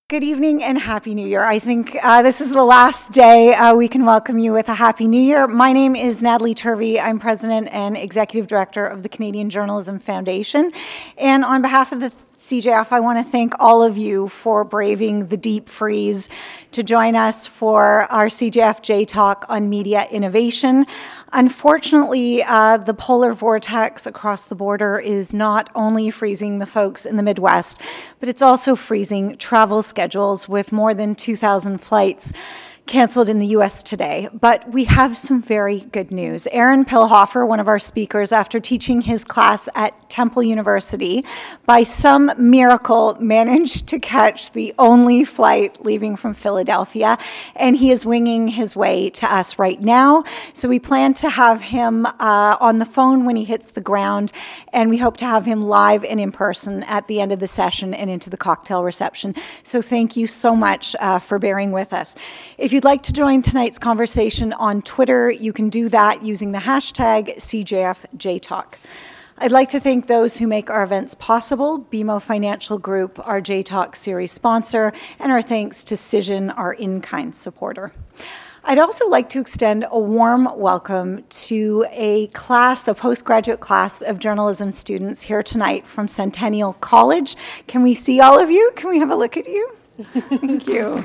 Good evening and Happy New Year. I think this is the last day we can welcome you with a Happy New Year. My name is Natalie Turvey. I'm President and Executive Director of the Canadian Journalism Foundation. And on behalf of the CJF, I want to thank all of you for braving the deep freeze to join us for our CJF J Talk on media innovation. Unfortunately, the polar vortex across the border is not only freezing the folks in the Midwest, but it's also freezing travel schedules with more than 2,000 flights canceled in the U.S. today. But we have some very good news. Aaron Pilhofer, one of our speakers, after teaching his class at Temple University, by some miracle managed to catch the only flight leaving from Philadelphia, and he is winging his way to us right now. So we plan to have him on the phone when he hits the ground, and we hope to have him live and in person at the end of the session and into the cocktail reception. So thank you so much for bearing with us. If you'd like to join tonight's conversation on Twitter, you can do that using the hashtag CJFJTalk. I'd like to thank those who make our events possible, BMO Financial Group, our JTalk series sponsor, and our thanks to Cision, our in-kind supporter. I'd also like to extend a warm welcome to a postgraduate class of journalism students here tonight from Centennial College. Can we see all of you? Can we have a look at you? Thank you.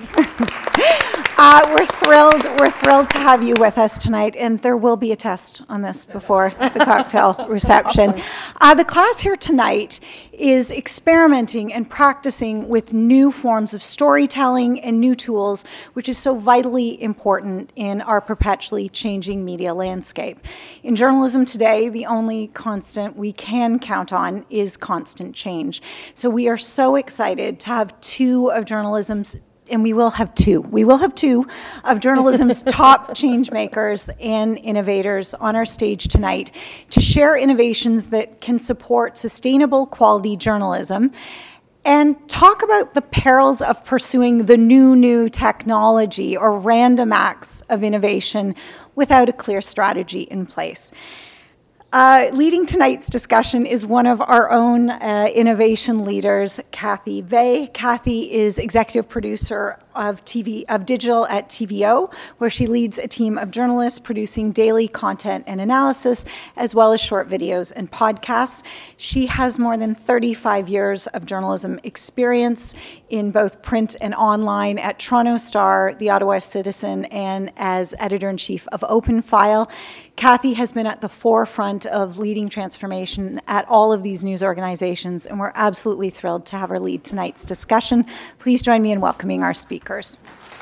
We're thrilled to have you with us tonight, and there will be a test on this before the cocktail reception. The class here tonight is experimenting and practicing with new forms of storytelling and new tools, which is so vitally important in our perpetually changing media landscape. In journalism today, the only constant we can count on is constant change. So we are so excited to have two of journalism's we will have two of journalism's top change makers and innovators on our stage tonight to share innovations that can support sustainable quality journalism and talk about the perils of pursuing the new technology or random acts of innovation without a clear strategy in place. Leading tonight's discussion is one of our own innovation leaders, Kathy Vey. Kathy is executive producer of digital at TVO, where she leads a team of journalists producing daily content and analysis, as well as short videos and podcasts. She has more than 35 years of journalism experience in both print and online at Toronto Star, the Ottawa Citizen, and as editor-in-chief of OpenFile. Kathy has been at the forefront of leading transformation at all of these news organizations, and we're absolutely thrilled to have her lead tonight's discussion. Please join me in welcoming our speakers.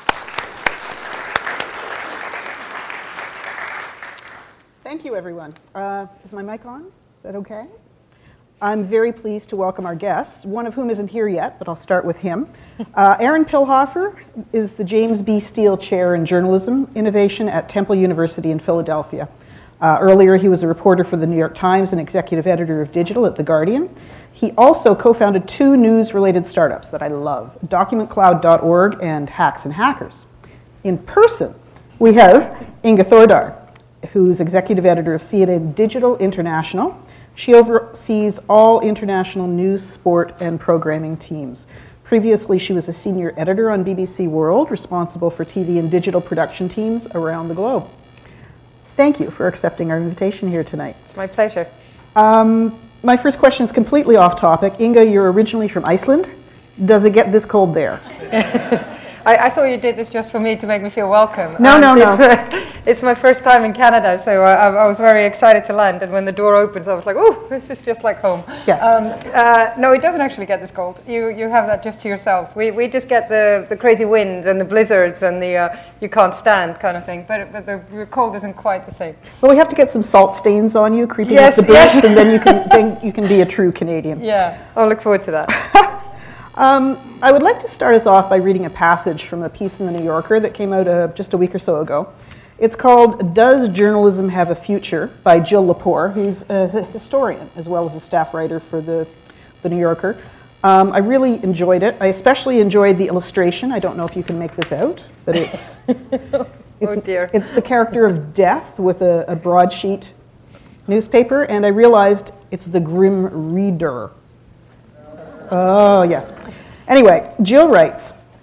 Thank you, everyone. Is my mic on? Is that okay? I'm very pleased to welcome our guests, one of whom isn't here yet, but I'll start with him. Aaron Pilhofer is the James B. Steele Chair in Journalism Innovation at Temple University in Philadelphia. Earlier, he was a reporter for the New York Times and executive editor of digital at The Guardian. He also co-founded two news-related startups that I love, DocumentCloud.org and Hacks and Hackers. In person, we have Inga Thordar, who's executive editor of CNN Digital International. She oversees all international news, sport, and programming teams. Previously, she was a senior editor on BBC World, responsible for TV and digital production teams around the globe. Thank you for accepting our invitation here tonight. It's my pleasure. My first question is completely off topic. Inga, you're originally from Iceland. Does it get this cold there? I thought you did this just for me to make me feel welcome. No. It's my first time in Canada, so I was very excited to land. And when the door opens, I was like, "Oh, this is just like home." Yes. No, it doesn't actually get this cold. You have that just to yourselves. We just get the crazy winds and the blizzards and the you can't stand kind of thing. But the cold isn't quite the same. Well, we have to get some salt stains on you, creeping up the boots, and then you can be a true Canadian. Yeah, I'll look forward to that. I would like to start us off by reading a passage from a piece in the New Yorker that came out just a week or so ago. It's called "Does Journalism Have a Future?" by Jill Lepore, who's a historian as well as a staff writer for the New Yorker. I really enjoyed it. I especially enjoyed the illustration. I don't know if you can make this out, but it's oh dear. It's the character of Death with a broadsheet newspaper, and I realized it's the Grim Reader. Oh, yes. Anyway, Jill writes,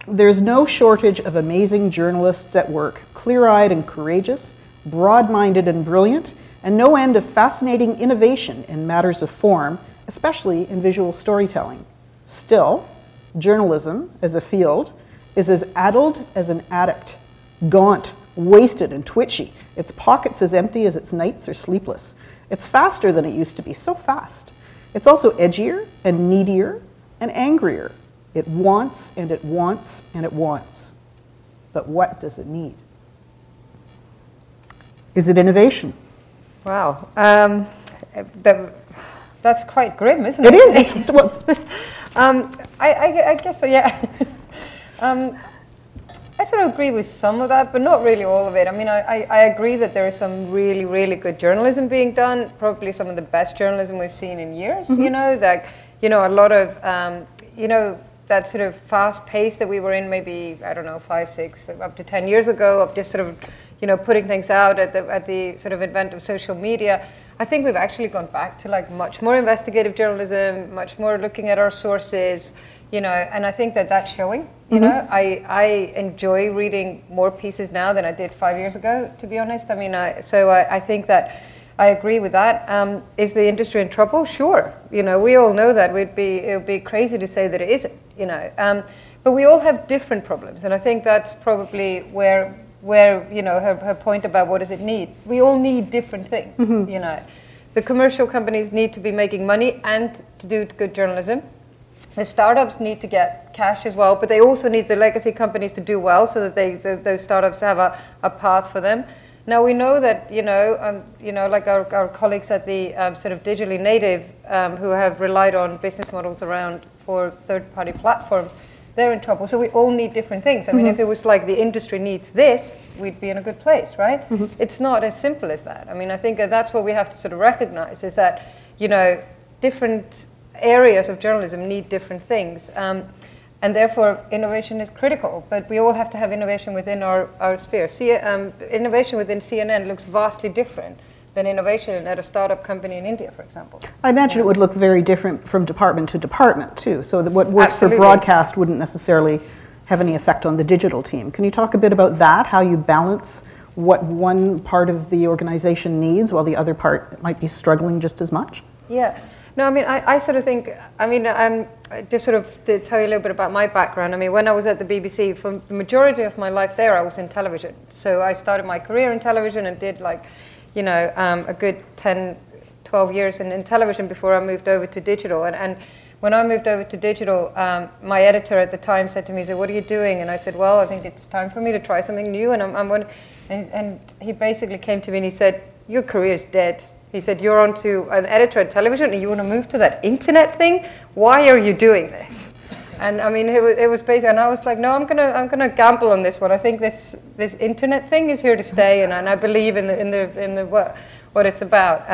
There's no shortage of amazing journalists at work, clear-eyed and courageous, broad-minded and brilliant, and no end of fascinating innovation in matters of form, especially in visual storytelling. Still, journalism as a field is as addled as an addict, gaunt, wasted, and twitchy. Its pockets as empty as its nights are sleepless. It's faster than it used to be, so fast. It's also edgier and needier and angrier. It wants and it wants and it wants. But what does it need? Is it innovation? Wow. That's quite grim, isn't it? It is. I guess so, yeah. I sort of agree with some of that, but not really all of it. I mean, I agree that there is some really, really good journalism being done, probably some of the best journalism we've seen in years, you know, like, you know, a lot of, you know, that sort of fast pace that we were in maybe, I don't know, 5, 6, up to 10 years ago of just sort of, you know, putting things out at the sort of advent of social media. I think we've actually gone back to like much more investigative journalism, much more looking at our sources, you know, and I think that that's showing. You know, I enjoy reading more pieces now than I did 5 years ago, to be honest. I mean, I think that I agree with that. Is the industry in trouble? Sure. You know, we all know that. It would be crazy to say that it isn't, you know. But we all have different problems, and I think that's probably where you know, her point about what does it need. We all need different things, you know. The commercial companies need to be making money and to do good journalism. The startups need to get cash as well, but they also need the legacy companies to do well so that those startups have a path for them. Now we know that, you know, like our colleagues at the sort of digitally native who have relied on business models around for third-party platforms, they're in trouble. So we all need different things. I mean, if it was like the industry needs this, we'd be in a good place, right? It's not as simple as that. I mean, I think that's what we have to sort of recognize is that, you know, different areas of journalism need different things. And therefore, innovation is critical. But we all have to have innovation within our sphere. Innovation within CNN looks vastly different than innovation at a startup company in India, for example. I imagine it would look very different from department to department, too. So that what works Absolutely. for broadcast wouldn't necessarily have any effect on the digital team. Can you talk a bit about that, how you balance what one part of the organization needs while the other part might be struggling just as much? Yeah. No, I mean, I sort of think, I mean, just sort of to tell you a little bit about my background. I mean, when I was at the BBC, for the majority of my life there, I was in television. So I started my career in television and did like, you know, a good 10, 12 years in television before I moved over to digital. And when I moved over to digital, my editor at the time said to me, so what are you doing? And I said, well, I think it's time for me to try something new. And he basically came to me and he said, your career is dead. He said, you're on to an editor at television and you want to move to that internet thing? Why are you doing this? And I mean, it was basically, and I was like, no, I'm gonna gamble on this one. I think this internet thing is here to stay, and I believe in the what it's about.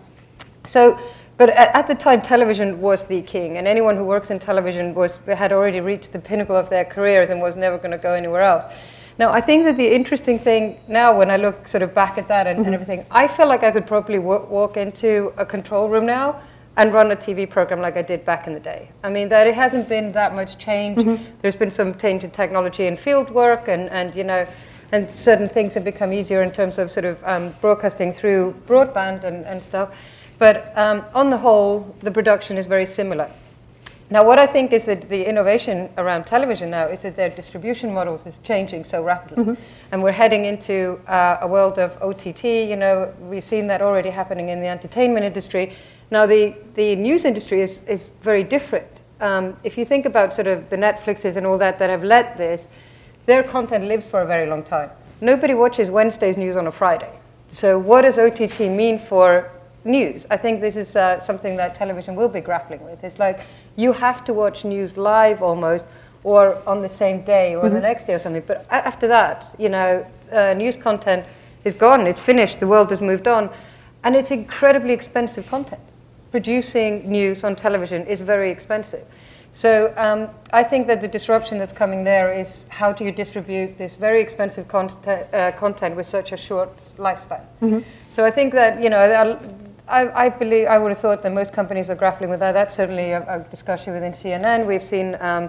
But at the time, television was the king, and anyone who works in television had already reached the pinnacle of their careers and was never going to go anywhere else. Now, I think that the interesting thing now, when I look sort of back at that and everything, I feel like I could probably walk into a control room now and run a TV program like I did back in the day. I mean, that it hasn't been that much change. There's been some change in technology and field work, and you know, and certain things have become easier in terms of sort of broadcasting through broadband and stuff. But on the whole, the production is very similar. Now, what I think is that the innovation around television now is that their distribution models is changing so rapidly. And we're heading into a world of OTT. You know, we've seen that already happening in the entertainment industry. Now, the news industry is very different. If you think about sort of the Netflixes and all that have led this, their content lives for a very long time. Nobody watches Wednesday's news on a Friday. So what does OTT mean for news? I think this is something that television will be grappling with. It's like you have to watch news live almost, or on the same day or the next day or something. But after that, you know, news content is gone. It's finished. The world has moved on. And it's incredibly expensive content. Producing news on television is very expensive. So I think that the disruption that's coming there is how do you distribute this very expensive content with such a short lifespan. So I think that, you know, I believe, I would have thought that most companies are grappling with that. That's certainly a discussion within CNN. We've seen a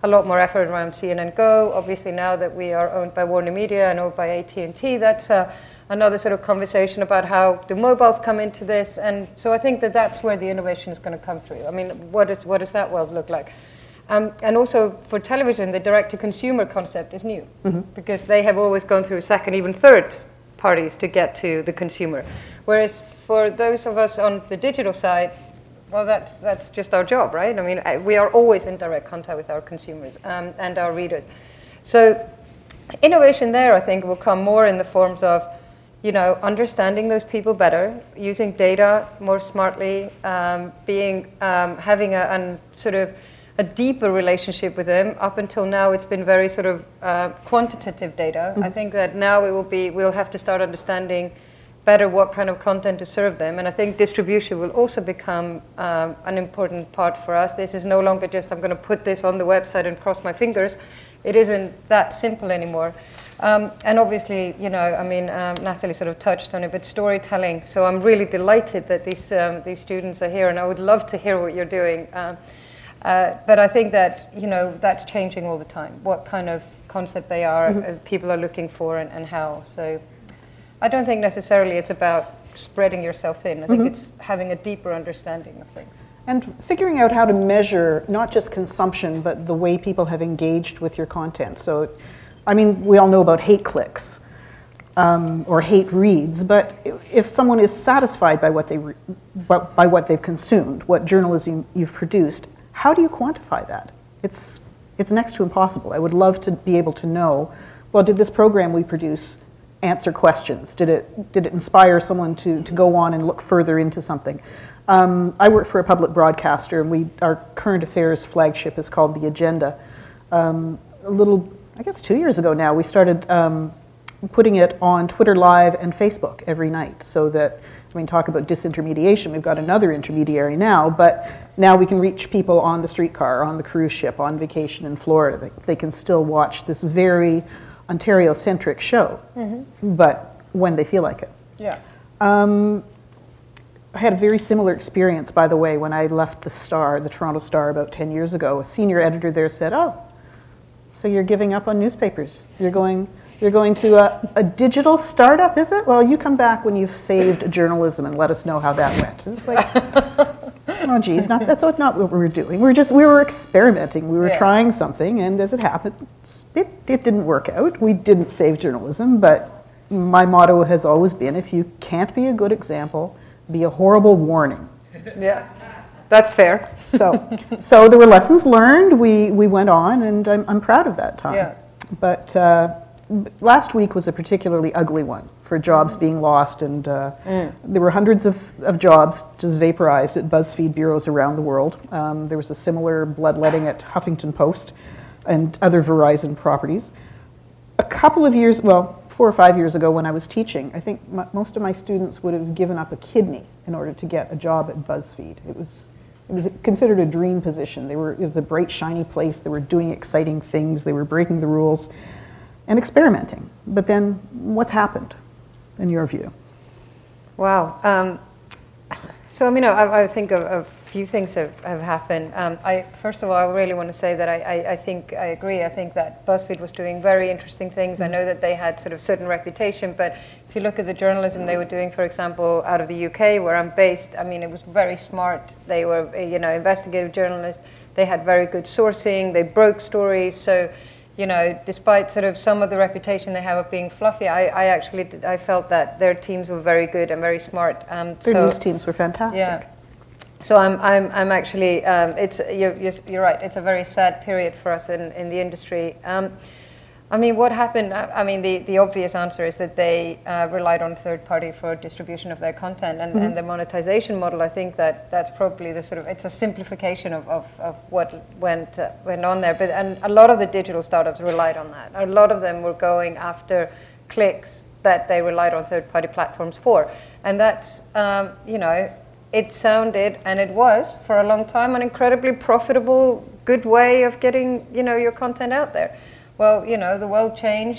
a lot more effort around CNN Go. Obviously, now that we are owned by Warner Media and owned by AT&T, that's another sort of conversation about how do mobiles come into this. And so I think that that's where the innovation is going to come through. I mean, what does that world look like? And also for television, the direct-to-consumer concept is new because they have always gone through second, even third parties to get to the consumer. Whereas for those of us on the digital side, well, that's just our job, right? I mean, we are always in direct contact with our consumers and our readers. So innovation there, I think, will come more in the forms of, understanding those people better, using data more smartly, having a sort of a deeper relationship with them. Up until now, it's been very sort of quantitative data. I think that now we'll have to start understanding better what kind of content to serve them. And I think distribution will also become an important part for us. This is no longer just, I'm going to put this on the website and cross my fingers. It isn't that simple anymore. And obviously, Natalie sort of touched on it, but storytelling. So I'm really delighted that these students are here, and I would love to hear what you're doing. But I think that, that's changing all the time, what kind of concept they are, people are looking for and how. So I don't think necessarily it's about spreading yourself thin. I think it's having a deeper understanding of things. And figuring out how to measure not just consumption, but the way people have engaged with your content. So, I mean, we all know about hate clicks or hate reads, but if someone is satisfied by what they've consumed, what journalism you've produced, how do you quantify that? It's next to impossible. I would love to be able to know, well, did this program we produce answer questions? Did it inspire someone to go on and look further into something? I work for a public broadcaster, and our current affairs flagship is called The Agenda. I guess 2 years ago now, we started putting it on Twitter Live and Facebook every night, so that, talk about disintermediation, we've got another intermediary now, but now we can reach people on the streetcar, on the cruise ship, on vacation in Florida. They can still watch this very Ontario-centric show, but when they feel like it. Yeah. I had a very similar experience, by the way, when I left the Toronto Star about 10 years ago. A senior editor there said, "Oh, so you're giving up on newspapers. You're going to a digital startup, is it? Well, you come back when you've saved journalism and let us know how that went." It's like, oh geez, that's not what we were doing. We were experimenting. We were trying something, and as it happened, it didn't work out. We didn't save journalism, but my motto has always been, if you can't be a good example, be a horrible warning. Yeah, that's fair. So there were lessons learned. We went on, and I'm proud of that time. Yeah. But last week was a particularly ugly one for jobs being lost, and there were hundreds of jobs just vaporized at BuzzFeed bureaus around the world. There was a similar bloodletting at Huffington Post and other Verizon properties. A couple of years, 4 or 5 years ago when I was teaching, I think most of my students would have given up a kidney in order to get a job at BuzzFeed. It was considered a dream position. It was a bright, shiny place. They were doing exciting things. They were breaking the rules and experimenting. But then what's happened, in your view? Wow. So, I think a few things have happened. First of all, I really want to say that I think I agree. I think that BuzzFeed was doing very interesting things. I know that they had sort of certain reputation, but if you look at the journalism they were doing, for example, out of the UK, where I'm based, it was very smart. They were, investigative journalists. They had very good sourcing. They broke stories. So, despite sort of some of the reputation they have of being fluffy, I felt that their teams were very good and very smart. Their news teams were fantastic. Yeah. So I'm actually, you're right. It's a very sad period for us in the industry. What happened? The obvious answer is that they relied on a third party for distribution of their content, and the monetization model. I think that's probably it's a simplification of what went on there. And a lot of the digital startups relied on that. A lot of them were going after clicks that they relied on third party platforms for, and that's it sounded, and it was for a long time, an incredibly profitable, good way of getting your content out there. Well, the world changed,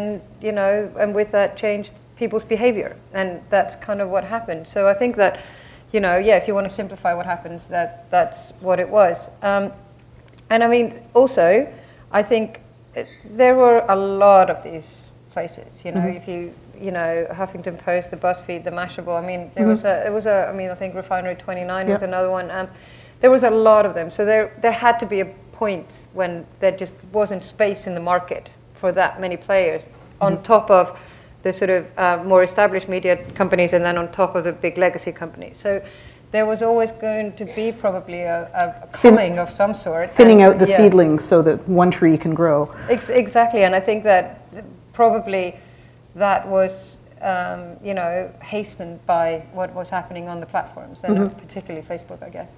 and with that changed people's behavior, and that's kind of what happened. So I think that, if you want to simplify what happens, that's what it was. And I mean, also, I think there were a lot of these places. You know, if you know, Huffington Post, the BuzzFeed, the Mashable. I mean, there was a. I mean, I think Refinery 29 was another one. There was a lot of them. So there had to be a point when there just wasn't space in the market for that many players, on top of the sort of more established media companies, and then on top of the big legacy companies. So there was always going to be probably a culling of some sort. Thinning out the seedlings so that one tree can grow. Exactly, and I think that probably that was, you know, hastened by what was happening on the platforms, and particularly Facebook, I guess.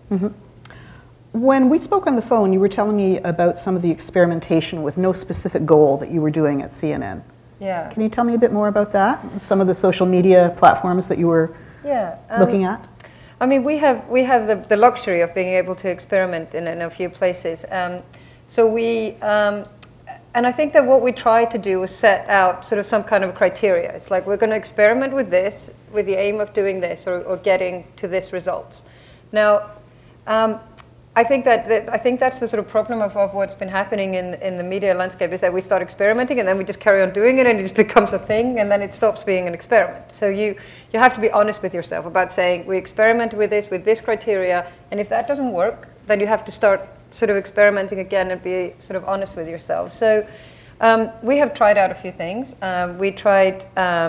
When we spoke on the phone, you were telling me about some of the experimentation with no specific goal that you were doing at CNN. Yeah. Can you tell me a bit more about that? Some of the social media platforms that you were looking at? I mean, we have the luxury of being able to experiment in a few places. So we, and I think that what we tried to do was set out sort of some kind of criteria. It's like, we're going to experiment with this, with the aim of doing this, or getting to this result. Now, I think that's the sort of problem of what's been happening in the media landscape, is that we start experimenting and then we just carry on doing it, and it just becomes a thing, and then it stops being an experiment. So you have to be honest with yourself about saying, we experiment with this criteria, and if that doesn't work, then you have to start sort of experimenting again and be sort of honest with yourself. So we have tried out a few things. We tried.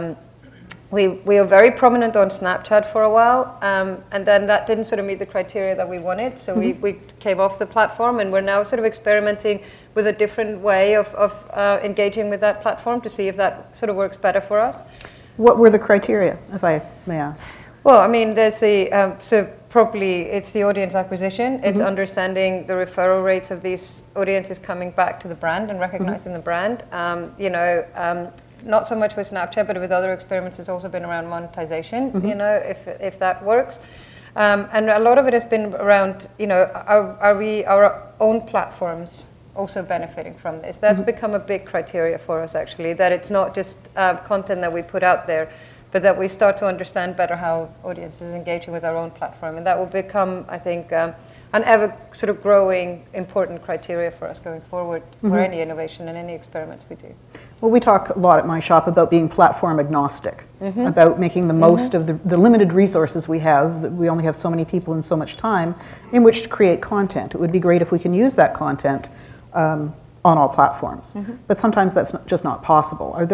We were very prominent on Snapchat for a while, and then that didn't sort of meet the criteria that we wanted, so we came off the platform, and we're now sort of experimenting with a different way of engaging with that platform to see if that sort of works better for us. What were the criteria, if I may ask? Well, I mean, there's the, so probably it's the audience acquisition, it's understanding the referral rates of these audiences coming back to the brand and recognizing the brand, you know, not so much with Snapchat, but with other experiments, it's also been around monetization, you know, if that works. And a lot of it has been around, you know, are we, our own platforms also benefiting from this? That's become a big criteria for us, actually, that it's not just content that we put out there, but that we start to understand better how audiences engaging with our own platform. And that will become, I think, an ever sort of growing important criteria for us going forward for any innovation and any experiments we do. Well, we talk a lot at my shop about being platform agnostic, about making the most of the limited resources we have. We only have so many people and so much time in which to create content. It would be great if we can use that content on all platforms, but sometimes that's just not possible. Are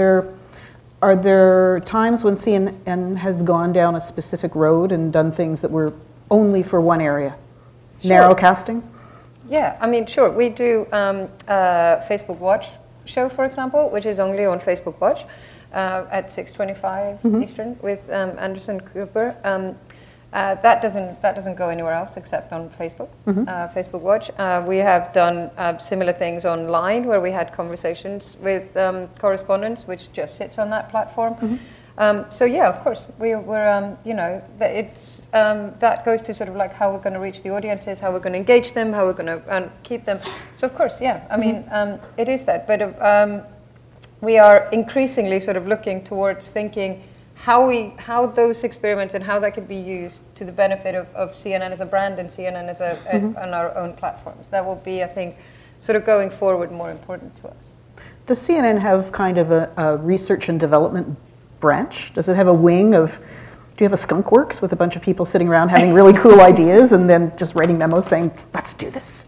there times when CNN has gone down a specific road and done things that were only for one area? Sure. Narrowcasting? Yeah, I mean, sure. We do Facebook Watch show, for example, which is only on Facebook Watch at 6:25 Eastern with Anderson Cooper. That doesn't go anywhere else except on Facebook, Facebook Watch. We have done similar things online where we had conversations with correspondents, which just sits on that platform. So yeah, of course, we're you know, it's that goes to sort of like how we're going to reach the audiences, how we're going to engage them, how we're going to keep them. So of course, yeah, I mean, it is that, but we are increasingly sort of looking towards thinking how those experiments and how that can be used to the benefit of CNN as a brand and CNN as on our own platforms. That will be, I think, sort of going forward more important to us. Does CNN have kind of a research and development branch? Does it have a wing of, do you have a skunk works with a bunch of people sitting around having really cool ideas and then just writing memos saying, let's do this?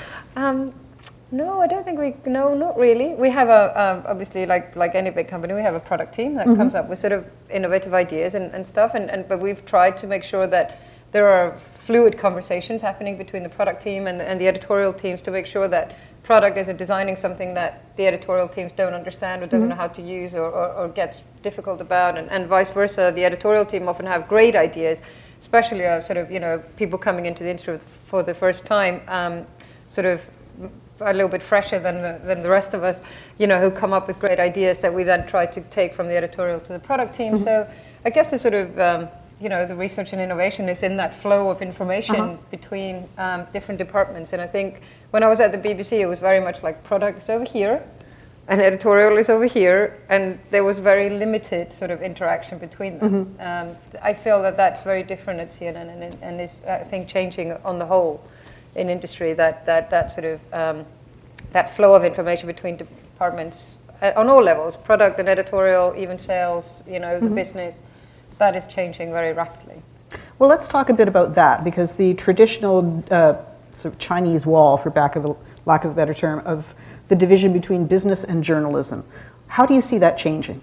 No, I don't think no, not really. We have obviously, like any big company, we have a product team that comes up with sort of innovative ideas and stuff, but we've tried to make sure that there are fluid conversations happening between the product team and the editorial teams to make sure that product isn't designing something that the editorial teams don't understand or doesn't know how to use or gets difficult about, and vice versa. The editorial team often have great ideas, especially sort of, you know, people coming into the industry for the first time, sort of a little bit fresher than the rest of us, you know, who come up with great ideas that we then try to take from the editorial to the product team. So I guess the sort of, you know, the research and innovation is in that flow of information between different departments. And I think when I was at the BBC, it was very much like product is over here and editorial is over here, and there was very limited sort of interaction between them. I feel that that's very different at CNN and is, I think, changing on the whole. in industry, that sort of that flow of information between departments on all levels, product and editorial, even sales, the business, that is changing very rapidly. Well, let's talk a bit about that, because the traditional sort of Chinese wall, for lack of a better term, of the division between business and journalism, how do you see that changing?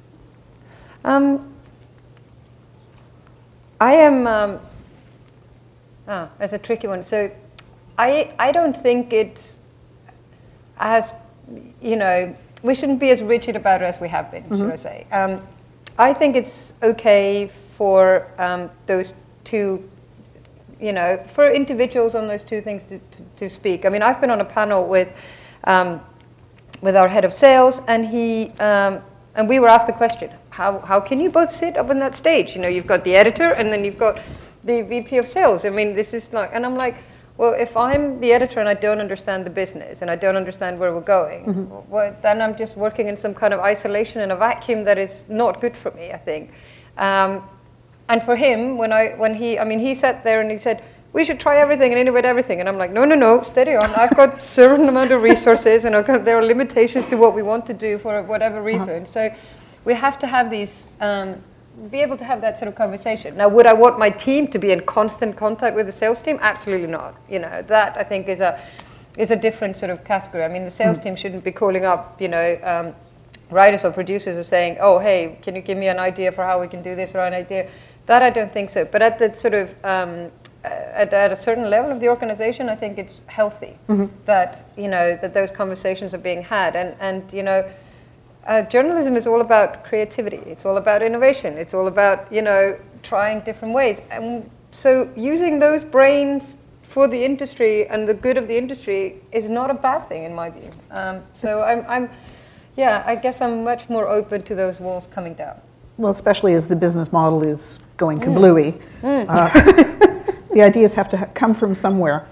That's a tricky one. So I don't think it's as, we shouldn't be as rigid about it as we have been, should I say. I think it's okay for those two, for individuals on those two things to speak. I mean, I've been on a panel with our head of sales, and and we were asked the question, how can you both sit up on that stage? You've got the editor, and then you've got the VP of sales. I mean, this is like, and I'm like, well, if I'm the editor and I don't understand the business and I don't understand where we're going, well, then I'm just working in some kind of isolation in a vacuum that is not good for me, I think. And for him, he sat there and he said, we should try everything and innovate everything. And I'm like, no, steady on. I've got a certain amount of resources, and there are limitations to what we want to do for whatever reason. So we have to have these, be able to have that sort of conversation. Now, would I want my team to be in constant contact with the sales team? Absolutely not. That I think is a different sort of category. I mean, the sales team shouldn't be calling up, writers or producers and saying, oh, hey, can you give me an idea for how we can do this, or an idea? That I don't think so. But at the sort of at a certain level of the organization, I think it's healthy that that those conversations are being had, and journalism is all about creativity. It's all about innovation. It's all about trying different ways, and so using those brains for the industry and the good of the industry is not a bad thing in my view. So I guess I'm much more open to those walls coming down. Well, especially as the business model is going kablooey. The ideas have to come from somewhere.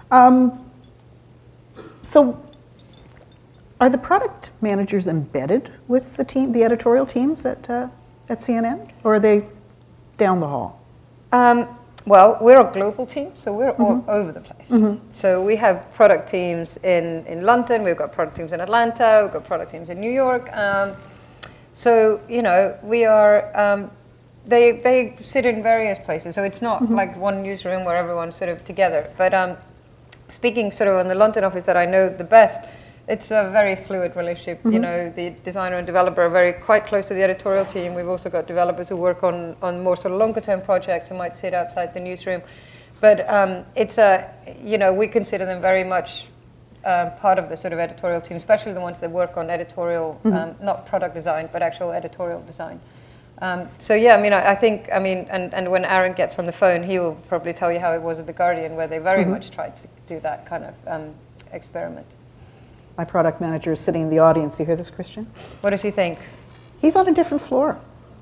So are the product managers embedded with the team, the editorial teams at CNN, or are they down the hall? Well, we're a global team, so we're all over the place. So we have product teams in London, we've got product teams in Atlanta, we've got product teams in New York. So, we are, they sit in various places. So it's not like one newsroom where everyone's sort of together. But speaking sort of on the London office that I know the best, it's a very fluid relationship. The designer and developer are quite close to the editorial team. We've also got developers who work on more sort of longer term projects who might sit outside the newsroom. But we consider them very much part of the sort of editorial team, especially the ones that work on editorial, not product design, but actual editorial design. I think, and when Aaron gets on the phone, he will probably tell you how it was at The Guardian, where they very much tried to do that kind of experiment. My product manager is sitting in the audience. You hear this, Christian? What does he think? He's on a different floor.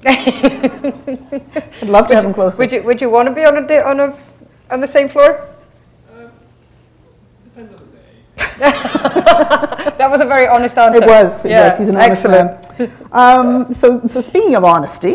I'd love to have him closer. Would you want to be on the same floor? Depends on the day. That was a very honest answer. It was. He's an honest man. So speaking of honesty,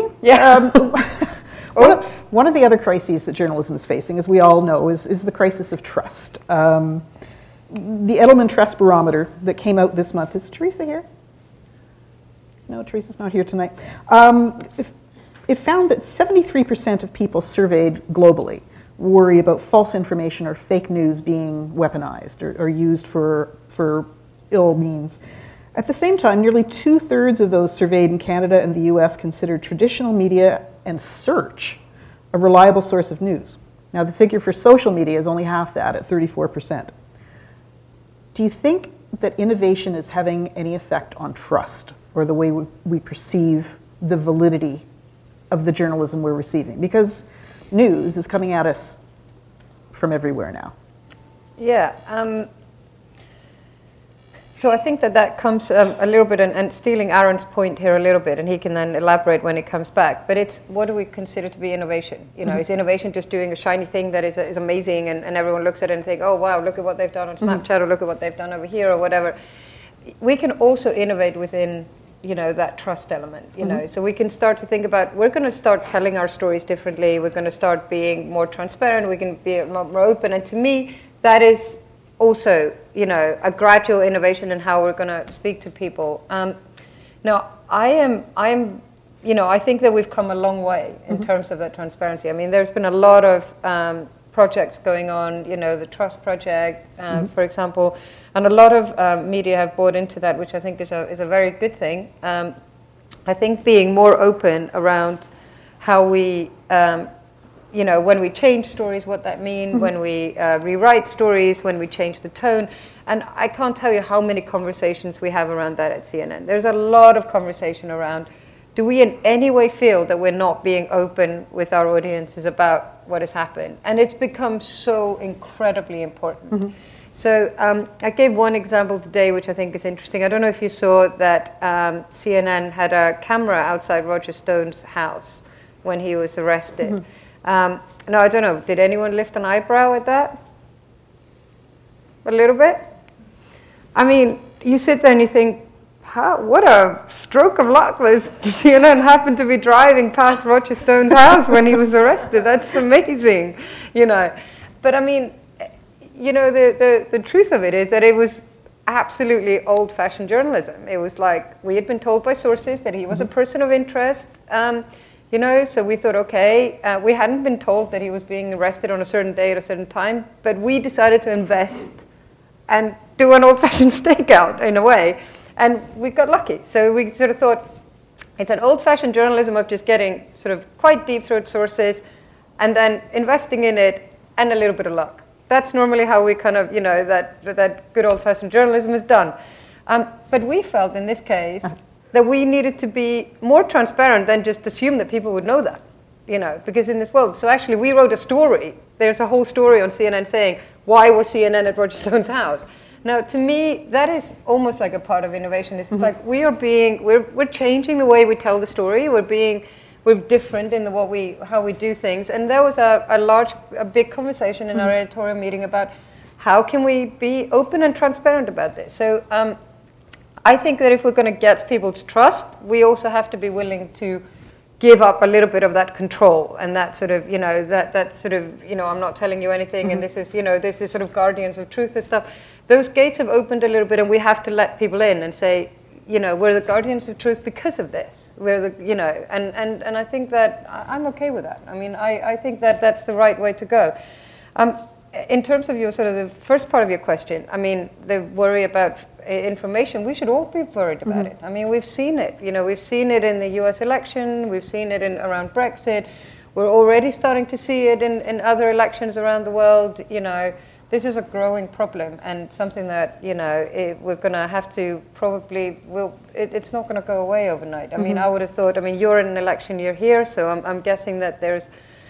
one of the other crises that journalism is facing, as we all know, is the crisis of trust. The Edelman Trust Barometer that came out this month. Is Teresa here? No, Teresa's not here tonight. It found that 73% of people surveyed globally worry about false information or fake news being weaponized or used for ill means. At the same time, nearly 2/3 of those surveyed in Canada and the US considered traditional media and search a reliable source of news. Now, the figure for social media is only half that, at 34%. Do you think that innovation is having any effect on trust or the way we perceive the validity of the journalism we're receiving? Because news is coming at us from everywhere now. Yeah. So I think that comes a little bit, and stealing Aaron's point here a little bit, and he can then elaborate when it comes back. But it's, what do we consider to be innovation? Is innovation just doing a shiny thing that is amazing, and everyone looks at it and think, oh wow, look at what they've done on Snapchat, or look at what they've done over here, or whatever. We can also innovate within that trust element, so we can start to think about, we're going to start telling our stories differently, we're going to start being more transparent, we can be more open, and to me, that is also, a gradual innovation in how we're going to speak to people. Now, I think that we've come a long way in terms of that transparency. I mean, there's been a lot of projects going on, the Trust Project, for example, and a lot of media have bought into that, which I think is a very good thing. I think being more open around how we, when we change stories, what that means, when we rewrite stories, when we change the tone. And I can't tell you how many conversations we have around that at CNN. There's a lot of conversation around, do we in any way feel that we're not being open with our audiences about what has happened? And it's become so incredibly important. So I gave one example today, which I think is interesting. I don't know if you saw that CNN had a camera outside Roger Stone's house when he was arrested. No, I don't know. Did anyone lift an eyebrow at that? A little bit? I mean, you sit there and you think, what a stroke of luck. CNN happened to be driving past Roger Stone's house when he was arrested. That's amazing, But I mean, the truth of it is that it was absolutely old-fashioned journalism. It was like we had been told by sources that he was a person of interest, so we thought, okay, we hadn't been told that he was being arrested on a certain day at a certain time, but we decided to invest and do an old-fashioned stakeout in a way, and we got lucky. So we sort of thought it's an old-fashioned journalism of just getting sort of quite deep-throat sources and then investing in it and a little bit of luck. That's normally how we kind of, that good old-fashioned journalism is done. But we felt in this case that we needed to be more transparent than just assume that people would know that, because in this world. So actually we wrote a story. There's a whole story on CNN saying, why was CNN at Roger Stone's house? Now, to me, that is almost like a part of innovation. It's like we're changing the way we tell the story. We're different in how we do things. And there was a big conversation in our editorial meeting about how can we be open and transparent about this. So I think that if we're going to get people's trust, we also have to be willing to give up a little bit of that control and that sort of, that sort of, I'm not telling you anything and this is sort of guardians of truth and stuff. Those gates have opened a little bit and we have to let people in and say, we're the guardians of truth because of this. We're the, and I think that I'm okay with that. I mean, I think that that's the right way to go. In terms of your sort of the first part of your question, I mean, the worry about information, we should all be worried about it. I mean, we've seen it. We've seen it in the U.S. election. We've seen it around Brexit. We're already starting to see it in other elections around the world. This is a growing problem and something that, we're going to have to probably, it's not going to go away overnight. I mean, I would have thought, you're in an election year here, so I'm guessing that there's,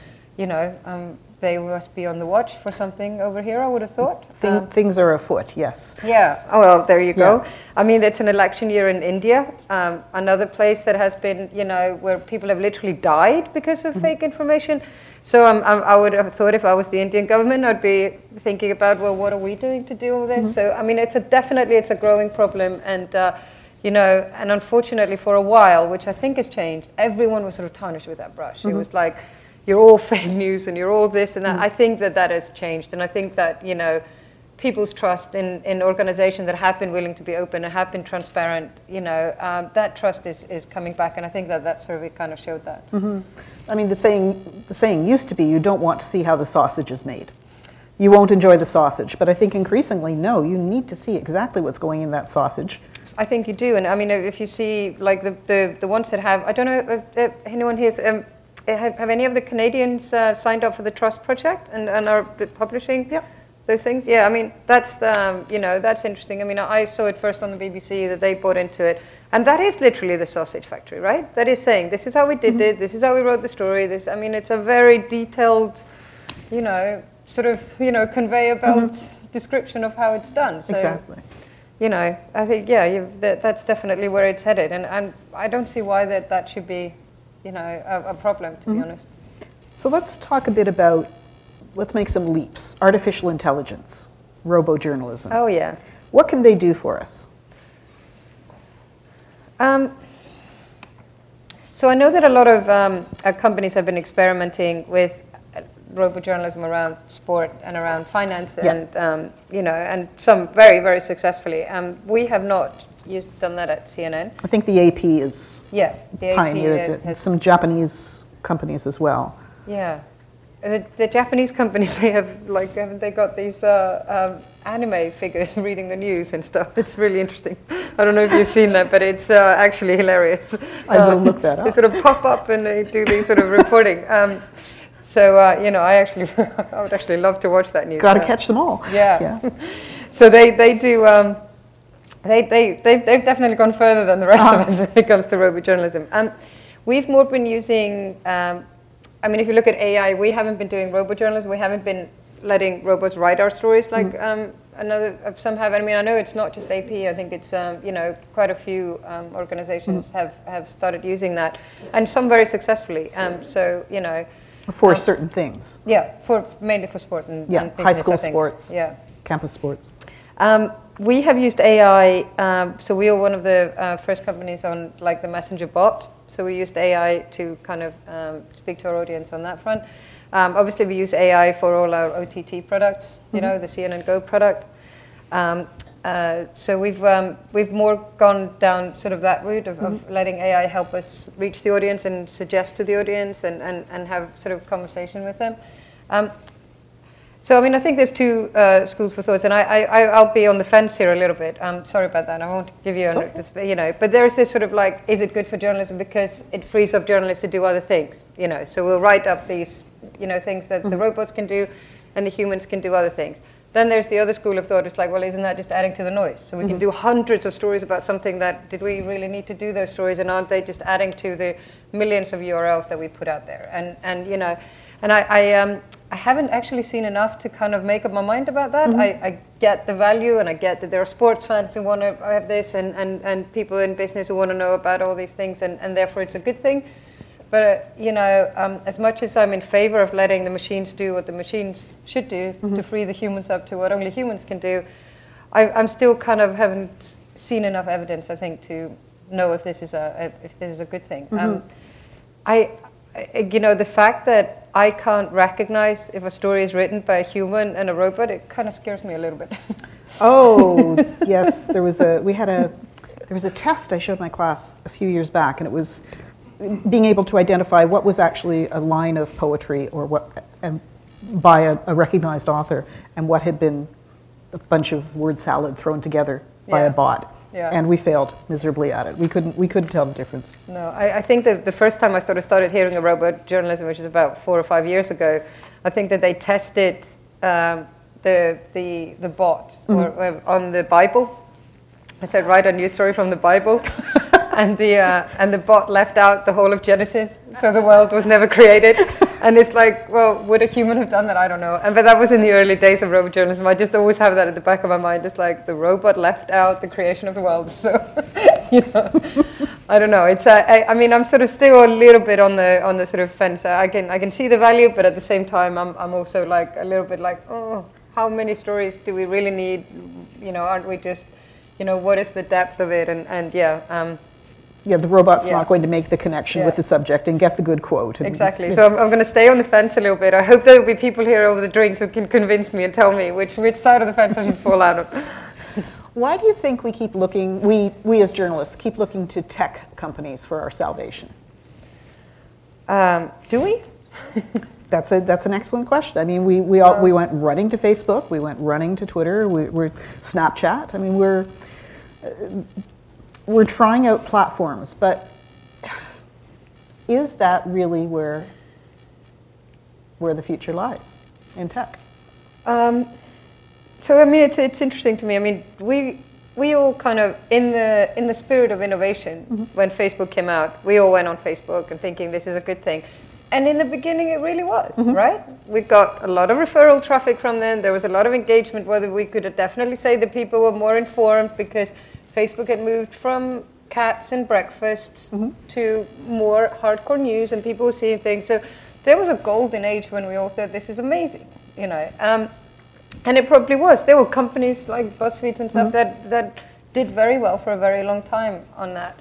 they must be on the watch for something over here, I would have thought. Things are afoot, yes. Yeah, oh, well, there you go. I mean, it's an election year in India, another place that has been, where people have literally died because of fake information. So I would have thought if I was the Indian government, I'd be thinking about, well, what are we doing to deal with this? So, I mean, it's a growing problem. And, and unfortunately for a while, which I think has changed, everyone was sort of tarnished with that brush. It was like, you're all fake news and you're all this and that. I think that has changed. And I think that, people's trust in organizations that have been willing to be open and have been transparent, that trust is coming back. And I think that survey kind of showed that. I mean, the saying used to be, you don't want to see how the sausage is made. You won't enjoy the sausage. But I think increasingly, no, you need to see exactly what's going in that sausage. I think you do. And I mean, if you see like the ones that have, I don't know if anyone here's, have any of the Canadians signed up for the Trust Project and are publishing those things? Yeah, I mean, that's, that's interesting. I mean, I saw it first on the BBC that they bought into it. And that is literally the sausage factory, right? That is saying, this is how we did it, this is how we wrote the story. It's a very detailed, sort of, conveyor belt description of how it's done. So, exactly. I think, that's definitely where it's headed. And I don't see why that should be, a problem, to be honest. So let's talk a bit about, let's make some leaps. Artificial intelligence, robo-journalism. Oh, yeah. What can they do for us? So I know that a lot of companies have been experimenting with robot journalism around sport and around finance, and and some very, very successfully. We have not done that at CNN. I think the AP is the AP pioneered it, and some Japanese companies as well. Yeah. The Japanese companies, they have, haven't they got these anime figures reading the news and stuff? It's really interesting. I don't know if you've seen that, but it's actually hilarious. I will look that up. They sort of pop up and they do these sort of reporting. I would actually love to watch that news. Got to catch them all. Yeah. So they do. They've definitely gone further than the rest of us when it comes to robot journalism. We've more been using. If you look at AI, we haven't been doing robot journalism. We haven't been letting robots write our stories like some have. I know it's not just AP. I think it's quite a few organizations have started using that, and some very successfully. For certain things. Yeah, mainly for sport and business, high school I think. sports. Yeah, campus sports. We have used AI. So we are one of the first companies on the Messenger bot. So we used AI to kind of speak to our audience on that front. Obviously, we use AI for all our OTT products. The CNN Go product. So we've more gone down sort of that route of letting AI help us reach the audience and suggest to the audience and have sort of conversation with them. I think there's two schools for thoughts, and I'll be on the fence here a little bit. Sorry about that. I won't give you, but there's this sort of is it good for journalism because it frees up journalists to do other things, So we'll write up these, things that the robots can do, and the humans can do other things. Then there's the other school of thought. It's isn't that just adding to the noise? So we can do hundreds of stories about something that, did we really need to do those stories? And aren't they just adding to the millions of URLs that we put out there? I haven't actually seen enough to kind of make up my mind about that. I get the value, and I get that there are sports fans who want to have this, and people in business who want to know about all these things, and therefore it's a good thing. But, as much as I'm in favor of letting the machines do what the machines should do to free the humans up to what only humans can do, I'm still kind of haven't seen enough evidence, I think, to know if this is a good thing. The fact that I can't recognize if a story is written by a human and a robot, it kind of scares me a little bit. Oh, yes. There was a test I showed my class a few years back, and it was being able to identify what was actually a line of poetry or by a recognized author, and what had been a bunch of word salad thrown together by a bot. Yeah. And we failed miserably at it. We couldn't tell the difference. No, I think that the first time I started hearing about robot journalism, which is about 4 or 5 years ago, I think that they tested the bot on the Bible. I said, write a news story from the Bible. And the bot left out the whole of Genesis, so the world was never created. And it's would a human have done that? I don't know. But that was in the early days of robot journalism. I just always have that at the back of my mind. It's the robot left out the creation of the world. So, I don't know. It's I'm sort of still a little bit on the sort of fence. I can see the value, but at the same time, I'm also a little bit oh, how many stories do we really need? Aren't we just, what is the depth of it? Yeah, the robot's not going to make the connection with the subject and get the good quote. Exactly. So I'm going to stay on the fence a little bit. I hope there will be people here over the drinks who can convince me and tell me which side of the fence I should fall out of. Why do you think we keep looking, we as journalists, keep looking to tech companies for our salvation? Do we? That's an excellent question. We went running to Facebook, we went running to Twitter, we're Snapchat. We're trying out platforms, but is that really where the future lies in tech? It's interesting to me. We all kind of in the spirit of innovation. When Facebook came out, we all went on Facebook and thinking this is a good thing. And in the beginning, it really was, right? We got a lot of referral traffic from them. There was a lot of engagement. Whether we could definitely say that people were more informed because Facebook had moved from cats and breakfasts to more hardcore news, and people were seeing things. So there was a golden age when we all thought this is amazing, and it probably was. There were companies like BuzzFeed and stuff that did very well for a very long time on that.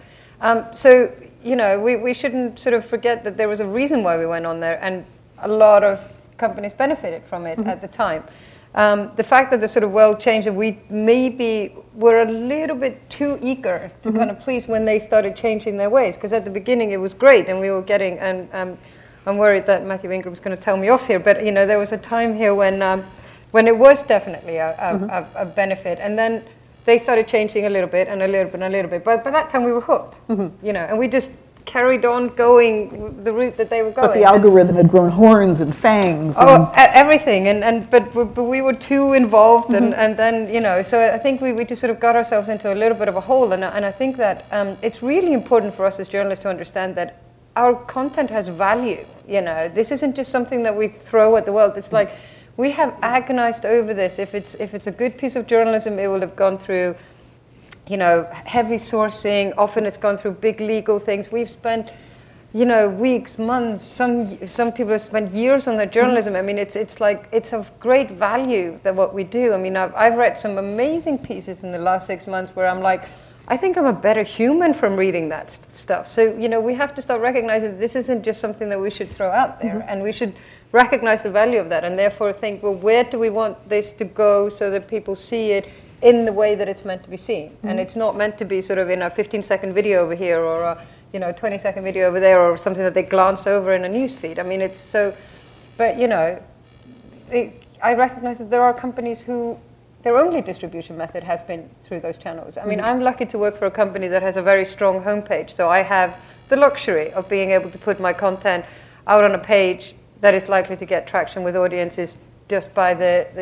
We shouldn't sort of forget that there was a reason why we went on there, and a lot of companies benefited from it at the time. The fact that the sort of world changed, and we maybe were a little bit too eager to kind of please when they started changing their ways, because at the beginning it was great, and we were getting, and I'm worried that Matthew Ingram's going to tell me off here, but you know, there was a time here when it was definitely a benefit, and then they started changing a little bit and a little bit and a little bit, but by that time we were hooked, you know, and we just carried on going the route that they were going. But the algorithm had grown horns and fangs. Everything, but we were too involved, and then, you know, so I think we just sort of got ourselves into a little bit of a hole, and I think that it's really important for us as journalists to understand that our content has value, you know. This isn't just something that we throw at the world. It's like, we have agonized over this. If it's a good piece of journalism, it will have gone through, you know, heavy sourcing. Often it's gone through big legal things. We've spent, you know, weeks, months. Some people have spent years on their journalism. I mean, it's like, it's of great value that what we do. I mean, I've read some amazing pieces in the last 6 months where I'm like, I think I'm a better human from reading that stuff. So, you know, we have to start recognizing that this isn't just something that we should throw out there, and we should recognize the value of that, and therefore think, well, where do we want this to go so that people see it in the way that it's meant to be seen? And it's not meant to be sort of in a 15-second video over here, or a, you know, 20-second video over there, or something that they glance over in a news feed. I mean, it's so, but, you know, I recognize that there are companies who their only distribution method has been through those channels. I mean, I'm lucky to work for a company that has a very strong homepage, so I have the luxury of being able to put my content out on a page that is likely to get traction with audiences just by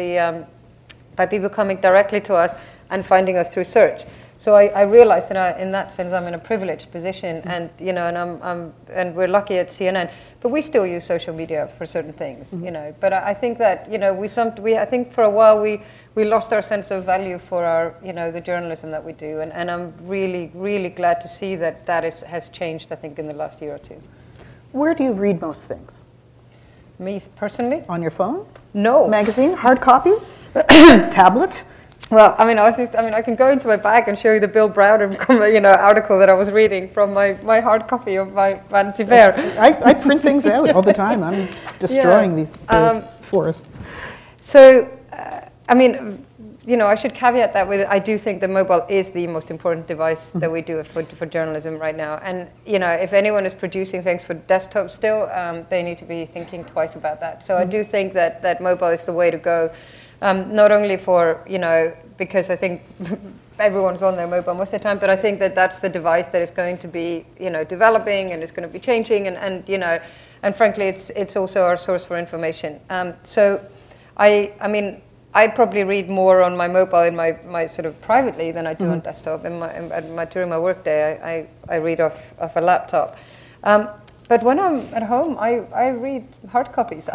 by people coming directly to us and finding us through search. So I realize that in that sense I'm in a privileged position, and you know, and we're lucky at CNN, but we still use social media for certain things, you know. But I think that, you know, I think for a while we lost our sense of value for our, you know, the journalism that we do, and I'm really, really glad to see that has changed, I think, in the last year or two. Where do you read most things? Me personally? On your phone? No. Magazine? Hard copy? Tablet? Well, I mean, I can go into my bag and show you the Bill Browder, you know, article that I was reading from my hard copy of my Vanity Fair. I print things out all the time. I'm just destroying the forests. So, I mean, you know, I should caveat that with, I do think that mobile is the most important device that we do for journalism right now. And, you know, if anyone is producing things for desktop still, they need to be thinking twice about that. So I do think that mobile is the way to go. Not only for, you know, because I think everyone's on their mobile most of the time, but I think that that's the device that is going to be, you know, developing and is going to be changing, and you know, and frankly, it's also our source for information. So I mean, I probably read more on my mobile in my sort of privately than I do on desktop. During my work day, I read off a laptop. But when I'm at home, I read hard copies.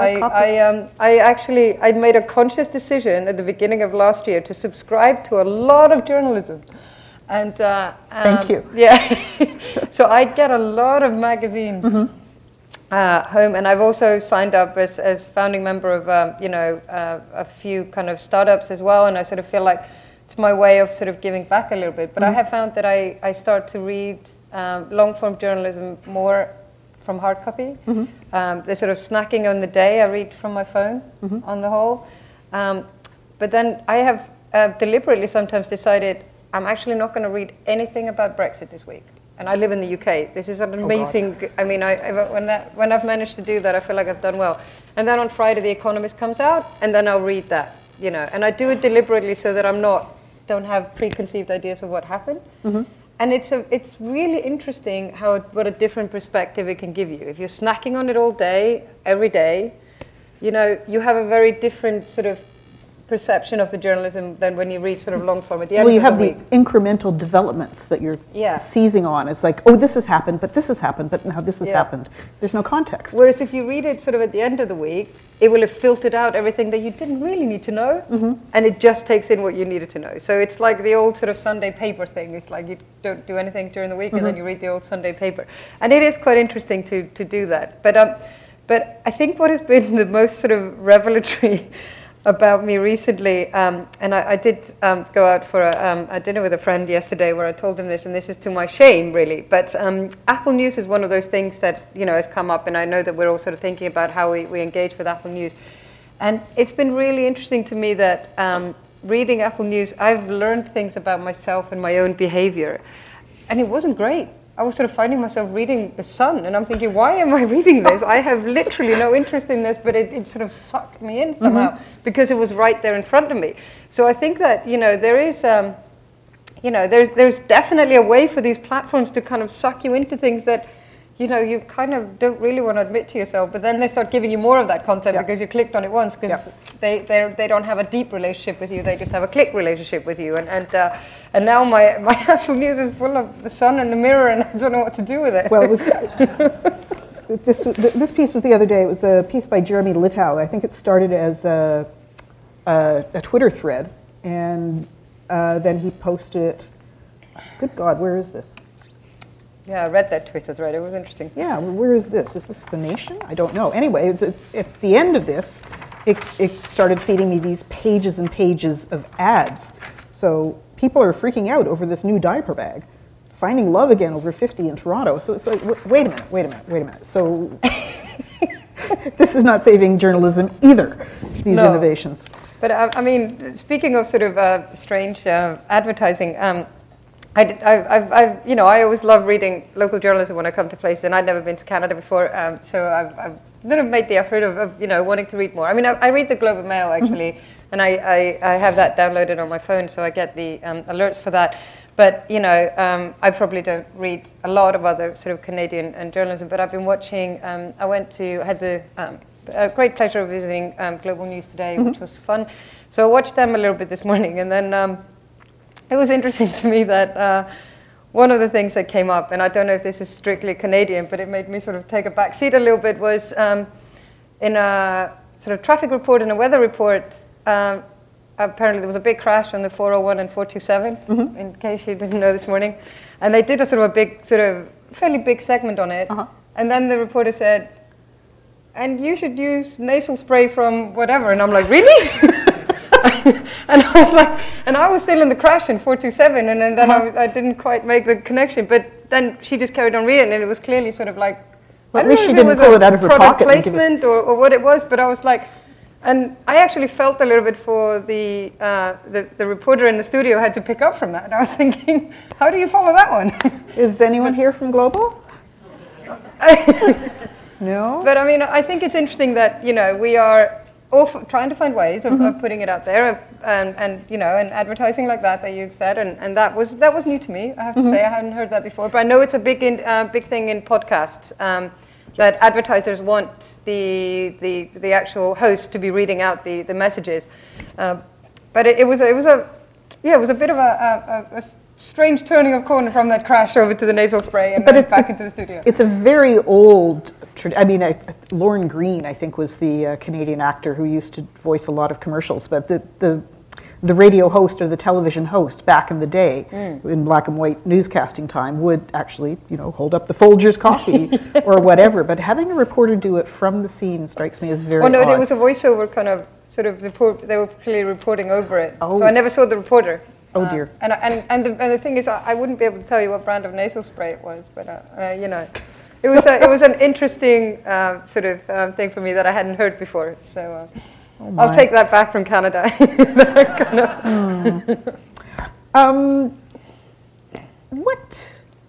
I made a conscious decision at the beginning of last year to subscribe to a lot of journalism, and thank you. Yeah, so I get a lot of magazines home, and I've also signed up as founding member of you know, a few kind of startups as well, and I sort of feel like it's my way of sort of giving back a little bit. But I have found that I start to read long form journalism more from hard copy. The sort of snacking on the day, I read from my phone on the whole. But then I have deliberately sometimes decided I'm actually not going to read anything about Brexit this week. And I live in the UK. This is an amazing, I mean, when I've managed to do that, I feel like I've done well. And then on Friday, The Economist comes out, and then I'll read that, you know. And I do it deliberately so that don't have preconceived ideas of what happened. And it's really interesting what a different perspective it can give you. If you're snacking on it all day, every day, you know, you have a very different sort of perception of the journalism than when you read sort of long form at the end of the week. Well, you have the incremental developments that you're seizing on. It's like, oh, this has happened, but now this has happened. There's no context. Whereas if you read it sort of at the end of the week, it will have filtered out everything that you didn't really need to know, and it just takes in what you needed to know. So it's like the old sort of Sunday paper thing. It's like you don't do anything during the week, and then you read the old Sunday paper. And it is quite interesting to do that. But I think what has been the most sort of revelatory about me recently, and I did go out for a dinner with a friend yesterday where I told him this, and this is to my shame, really. But Apple News is one of those things that has come up, and I know that we're all sort of thinking about how we engage with Apple News. And it's been really interesting to me that reading Apple News, I've learned things about myself and my own behavior, and it wasn't great. I was sort of finding myself reading The Sun, and I'm thinking, why am I reading this? I have literally no interest in this, but it sort of sucked me in somehow because it was right there in front of me. So I think that, there is, there's definitely a way for these platforms to kind of suck you into things that, you kind of don't really want to admit to yourself, but then they start giving you more of that content because you clicked on it once, because they don't have a deep relationship with you, they just have a click relationship with you. And now my Apple News is full of The Sun and the Mirror, and I don't know what to do with it. Well, this piece was the other day. It was a piece by Jeremy Littau. I think it started as a Twitter thread, and then he posted it. Good God, where is this? Yeah, I read that Twitter thread. It was interesting. Yeah, where is this? Is this The Nation? I don't know. Anyway, it's at the end of this, it started feeding me these pages and pages of ads. So people are freaking out over this new diaper bag. Finding love again over 50 in Toronto. So it's like, wait a minute. So this is not saving journalism either, these innovations. But I mean, speaking of sort of strange advertising, I always love reading local journalism when I come to places, and I'd never been to Canada before, so I've sort of made the effort of wanting to read more. I mean, I read the Globe and Mail actually, and I have that downloaded on my phone, so I get the alerts for that. But I probably don't read a lot of other sort of Canadian journalism. But I've been watching. I had the great pleasure of visiting Global News Today, which was fun. So I watched them a little bit this morning, and then. It was interesting to me that one of the things that came up, and I don't know if this is strictly Canadian, but it made me sort of take a back seat a little bit, was in a sort of traffic report and a weather report, apparently there was a big crash on the 401 and 427, in case you didn't know this morning. And they did a sort of fairly big segment on it. And then the reporter said, and you should use nasal spray from whatever. And I'm like, really? And I was like, and I was still in the crash in 427, and then I didn't quite make the connection. But then she just carried on reading, and it was clearly sort of like, well, I don't know if it was a product placement or what it was, but I was like, and I actually felt a little bit for the reporter in the studio had to pick up from that. And I was thinking, how do you follow that one? Is anyone here from Global? No? But I mean, I think it's interesting that, we are trying to find ways of putting it out there, and advertising like that you said, and that was new to me. I have to say, I hadn't heard that before, but I know it's a big thing in podcasts, that advertisers want the actual host to be reading out the messages, but it was a bit of a strange turning of corner from that crash over to the nasal spray and then back into the studio. It's a very old. Lorne Greene, I think, was the Canadian actor who used to voice a lot of commercials. But the radio host or the television host back in the day, in black and white newscasting time, would actually, hold up the Folgers coffee or whatever. But having a reporter do it from the scene strikes me as very odd. It was a voiceover kind of sort of they were clearly reporting over it. Oh. So I never saw the reporter. Oh dear. And the thing is, I wouldn't be able to tell you what brand of nasal spray it was, but It was an interesting sort of thing for me that I hadn't heard before. So I'll take that back from Canada. What?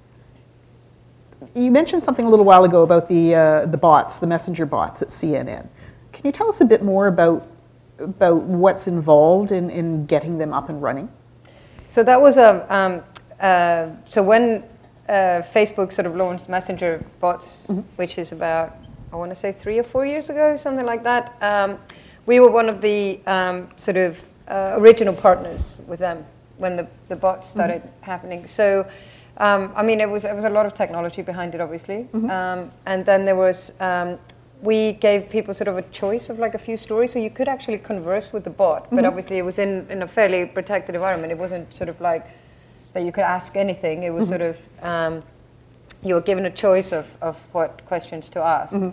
You mentioned something a little while ago about the bots, the messenger bots at CNN. Can you tell us a bit more about what's involved in getting them up and running? So that was so when Facebook sort of launched Messenger bots, which is about, I want to say 3 or 4 years ago, something like that. We were one of the original partners with them when the bots started happening. So, it was a lot of technology behind it, obviously. And then there was, we gave people sort of a choice of like a few stories, so you could actually converse with the bot, but obviously it was in a fairly protected environment. It wasn't sort of like that you could ask anything. It was sort of, you were given a choice of what questions to ask.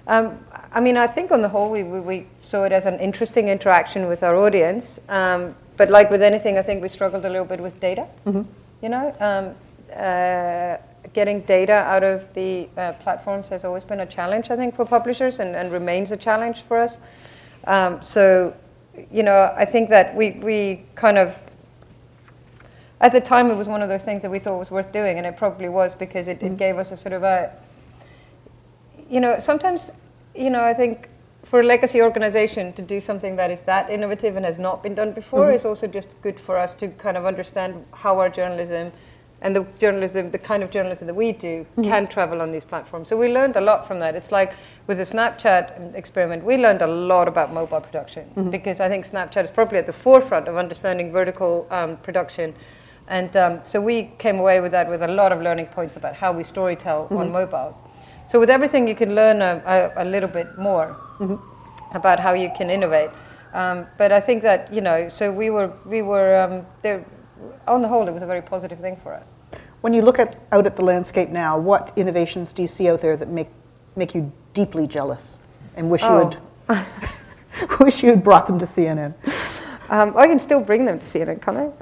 I mean, I think on the whole, we saw it as an interesting interaction with our audience. But like with anything, I think we struggled a little bit with data. You know, getting data out of the platforms has always been a challenge, I think, for publishers and remains a challenge for us. So, you know, I think that we kind of, at the time, it was one of those things that we thought was worth doing, and it probably was, because it gave us a sort of a, you know, sometimes, you know, I think for a legacy organization to do something that is that innovative and has not been done before is also just good for us to kind of understand how our journalism and the kind of journalism that we do can travel on these platforms. So we learned a lot from that. It's like with the Snapchat experiment, we learned a lot about mobile production because I think Snapchat is probably at the forefront of understanding vertical production. And so we came away with that with a lot of learning points about how we storytell on mobiles. So with everything, you can learn a little bit more about how you can innovate. But I think that, you know, so we were there. On the whole, it was a very positive thing for us. When you look out at the landscape now, what innovations do you see out there that make you deeply jealous and wish you had brought them to CNN? I can still bring them to CNN, can't I?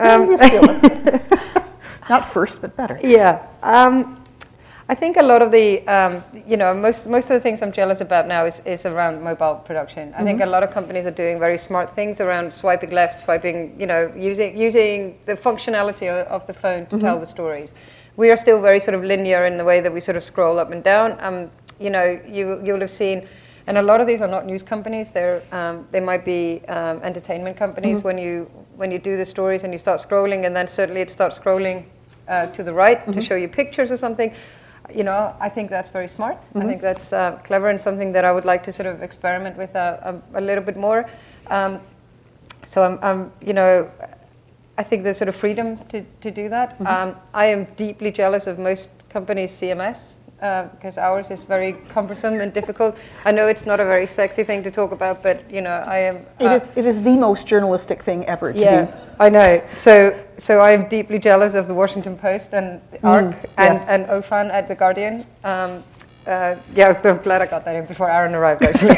Not first, but better. Yeah. I think a lot of the, you know, most of the things I'm jealous about now is around mobile production. I think a lot of companies are doing very smart things around swiping left, swiping, you know, using the functionality of the phone to tell the stories. We are still very sort of linear in the way that we sort of scroll up and down. You know, you'll have seen, and a lot of these are not news companies. They might be entertainment companies. When you do the stories and you start scrolling, and then suddenly it starts scrolling to the right to show you pictures or something. You know, I think that's very smart. I think that's clever and something that I would like to sort of experiment with a little bit more. So I'm, you know, I think there's sort of freedom to do that. I am deeply jealous of most companies' CMS because ours is very cumbersome and difficult. I know it's not a very sexy thing to talk about, but you know, I am. It is the most journalistic thing ever to do. I know. So I am deeply jealous of the Washington Post and ARC and OFAN at The Guardian. Yeah, I'm glad I got that in before Aaron arrived, actually.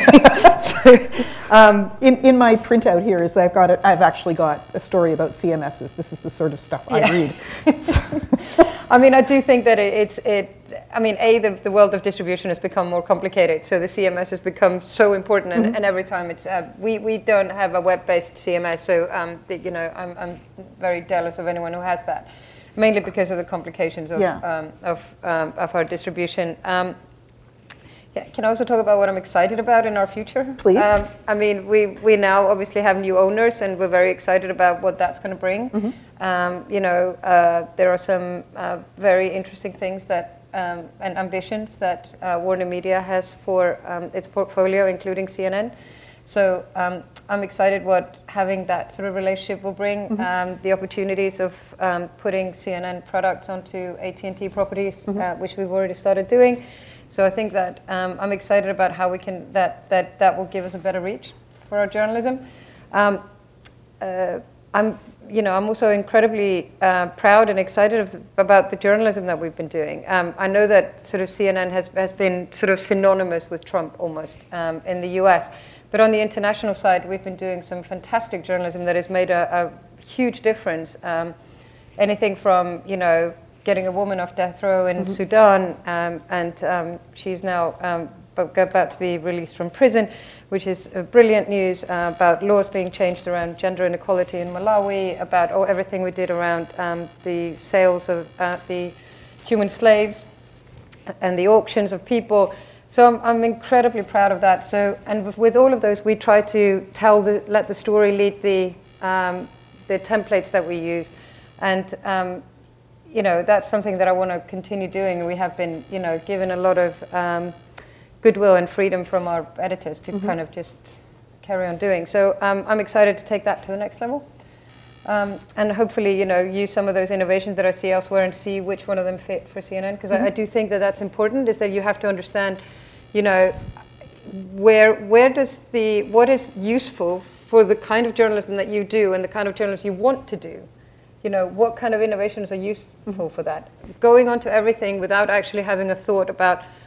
In my printout here is I've actually got a story about CMSs. This is the sort of stuff I read. I mean, I do think that I mean, the world of distribution has become more complicated, so the CMS has become so important, and every time it's, we don't have a web-based CMS, so, you know, I'm very jealous of anyone who has that, mainly because of the complications of our distribution. Can I also talk about what I'm excited about in our future? Please. I mean, we now obviously have new owners, and we're very excited about what that's going to bring. You know, there are some very interesting things that and ambitions that Warner Media has for its portfolio, including CNN. So I'm excited what having that sort of relationship will bring. The opportunities of putting CNN products onto AT&T properties, which we've already started doing. So I think that I'm excited about how we can that will give us a better reach for our journalism. I'm also incredibly proud and excited about the journalism that we've been doing. I know that sort of CNN has been sort of synonymous with Trump almost in the US, but on the international side, we've been doing some fantastic journalism that has made a huge difference. Anything from, you know, getting a woman off death row in Sudan, and she's now about to be released from prison, which is brilliant news about laws being changed around gender inequality in Malawi, about everything we did around the sales of the human slaves and the auctions of people. So I'm incredibly proud of that. So, and with all of those, we try to let the story lead the templates that we use, and you know, that's something that I want to continue doing. And we have been, you know, given a lot of goodwill and freedom from our editors to kind of just carry on doing. So I'm excited to take that to the next level. And hopefully, you know, use some of those innovations that I see elsewhere and see which one of them fit for CNN. Because I do think that that's important, is that you have to understand, you know, what is useful for the kind of journalism that you do and the kind of journalism you want to do. You know, what kind of innovations are useful for that? Going on to everything without actually having a thought about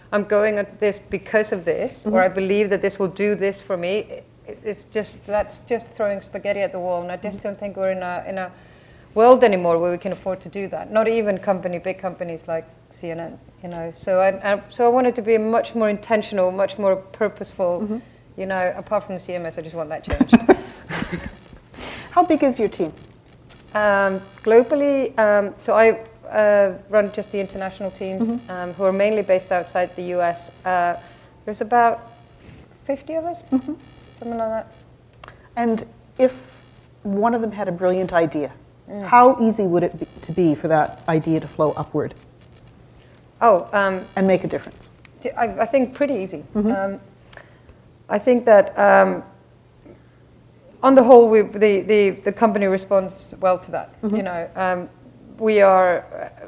I'm going at this because of this, or I believe that this will do this for me. That's just throwing spaghetti at the wall, and I just don't think we're in a world anymore where we can afford to do that. Not even big companies like CNN, So I wanted to be much more intentional, much more purposeful. Apart from the CMS, I just want that changed. How big is your team? Globally, so I run just the international teams, who are mainly based outside the US. There's about 50 of us, something like that. And if one of them had a brilliant idea, how easy would it be for that idea to flow upward? And make a difference? I think pretty easy. I think that on the whole, the company responds well to that. We are,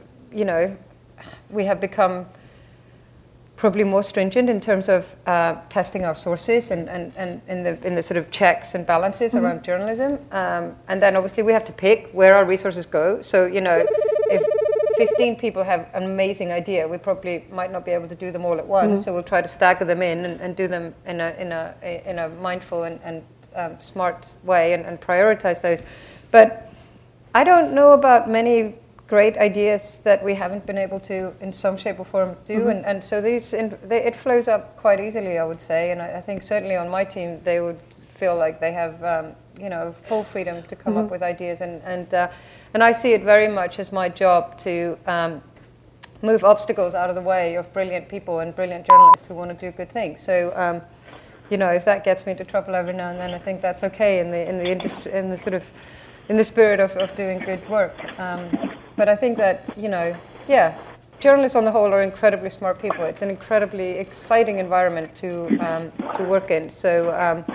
we have become probably more stringent in terms of testing our sources and in the sort of checks and balances around journalism. And then obviously we have to pick where our resources go. So, if 15 people have an amazing idea, we probably might not be able to do them all at once. So we'll try to stagger them in and do them in a mindful and smart way and prioritize those. But I don't know about many great ideas that we haven't been able to, in some shape or form, do. And so it flows up quite easily, I would say. And I think certainly on my team, they would feel like they have, full freedom to come up with ideas. And I see it very much as my job to move obstacles out of the way of brilliant people and brilliant journalists who want to do good things. So, if that gets me into trouble every now and then, I think that's okay in the industry, in the spirit of doing good work. But I think that, journalists on the whole are incredibly smart people. It's an incredibly exciting environment to work in. So,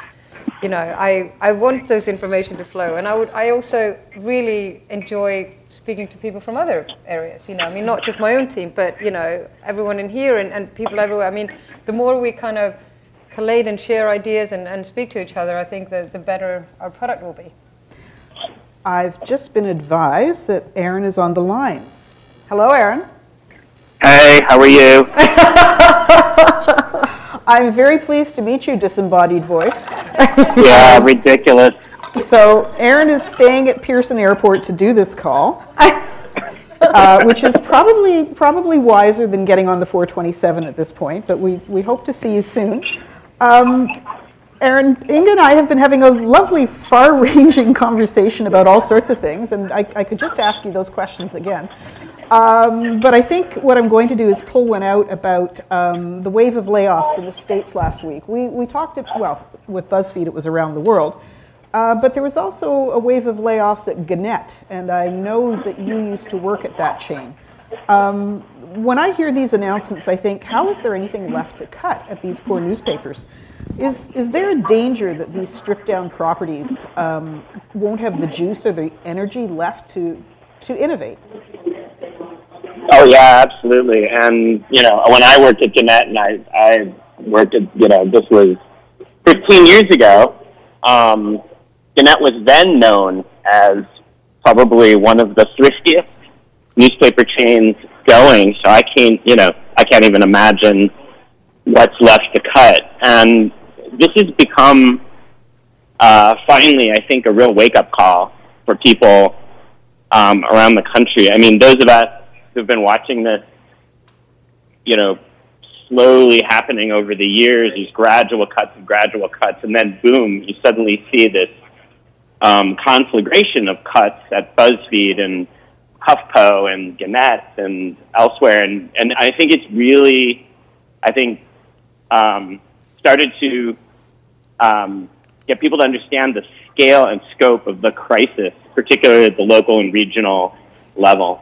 I want those information to flow. And I also really enjoy speaking to people from other areas, not just my own team, but, everyone in here and people everywhere. I mean, the more we kind of collate and share ideas and speak to each other, I think that the better our product will be. I've just been advised that Aaron is on the line. Hello, Aaron. Hey, how are you? I'm very pleased to meet you, disembodied voice. Yeah, ridiculous. So Aaron is staying at Pearson Airport to do this call, which is probably wiser than getting on the 427 at this point, but we hope to see you soon. Aaron, Inga and I have been having a lovely, far-ranging conversation about all sorts of things, and I could just ask you those questions again. But I think what I'm going to do is pull one out about the wave of layoffs in the States last week. We talked, with BuzzFeed, it was around the world, but there was also a wave of layoffs at Gannett, and I know that you used to work at that chain. When I hear these announcements, I think, how is there anything left to cut at these poor newspapers? Is there a danger that these stripped-down properties won't have the juice or the energy left to innovate? Oh, yeah, absolutely. And, when I worked at Gannett, and I worked at, this was 15 years ago, Gannett was then known as probably one of the thriftiest newspaper chains going. So I can't even imagine what's left to cut. And this has become, finally, I think, a real wake-up call for people around the country. I mean, those of us who've been watching this, slowly happening over the years, these gradual cuts, and then boom, you suddenly see this conflagration of cuts at BuzzFeed and HuffPo and Gannett and elsewhere. And I think it's really, started to get people to understand the scale and scope of the crisis, particularly at the local and regional level.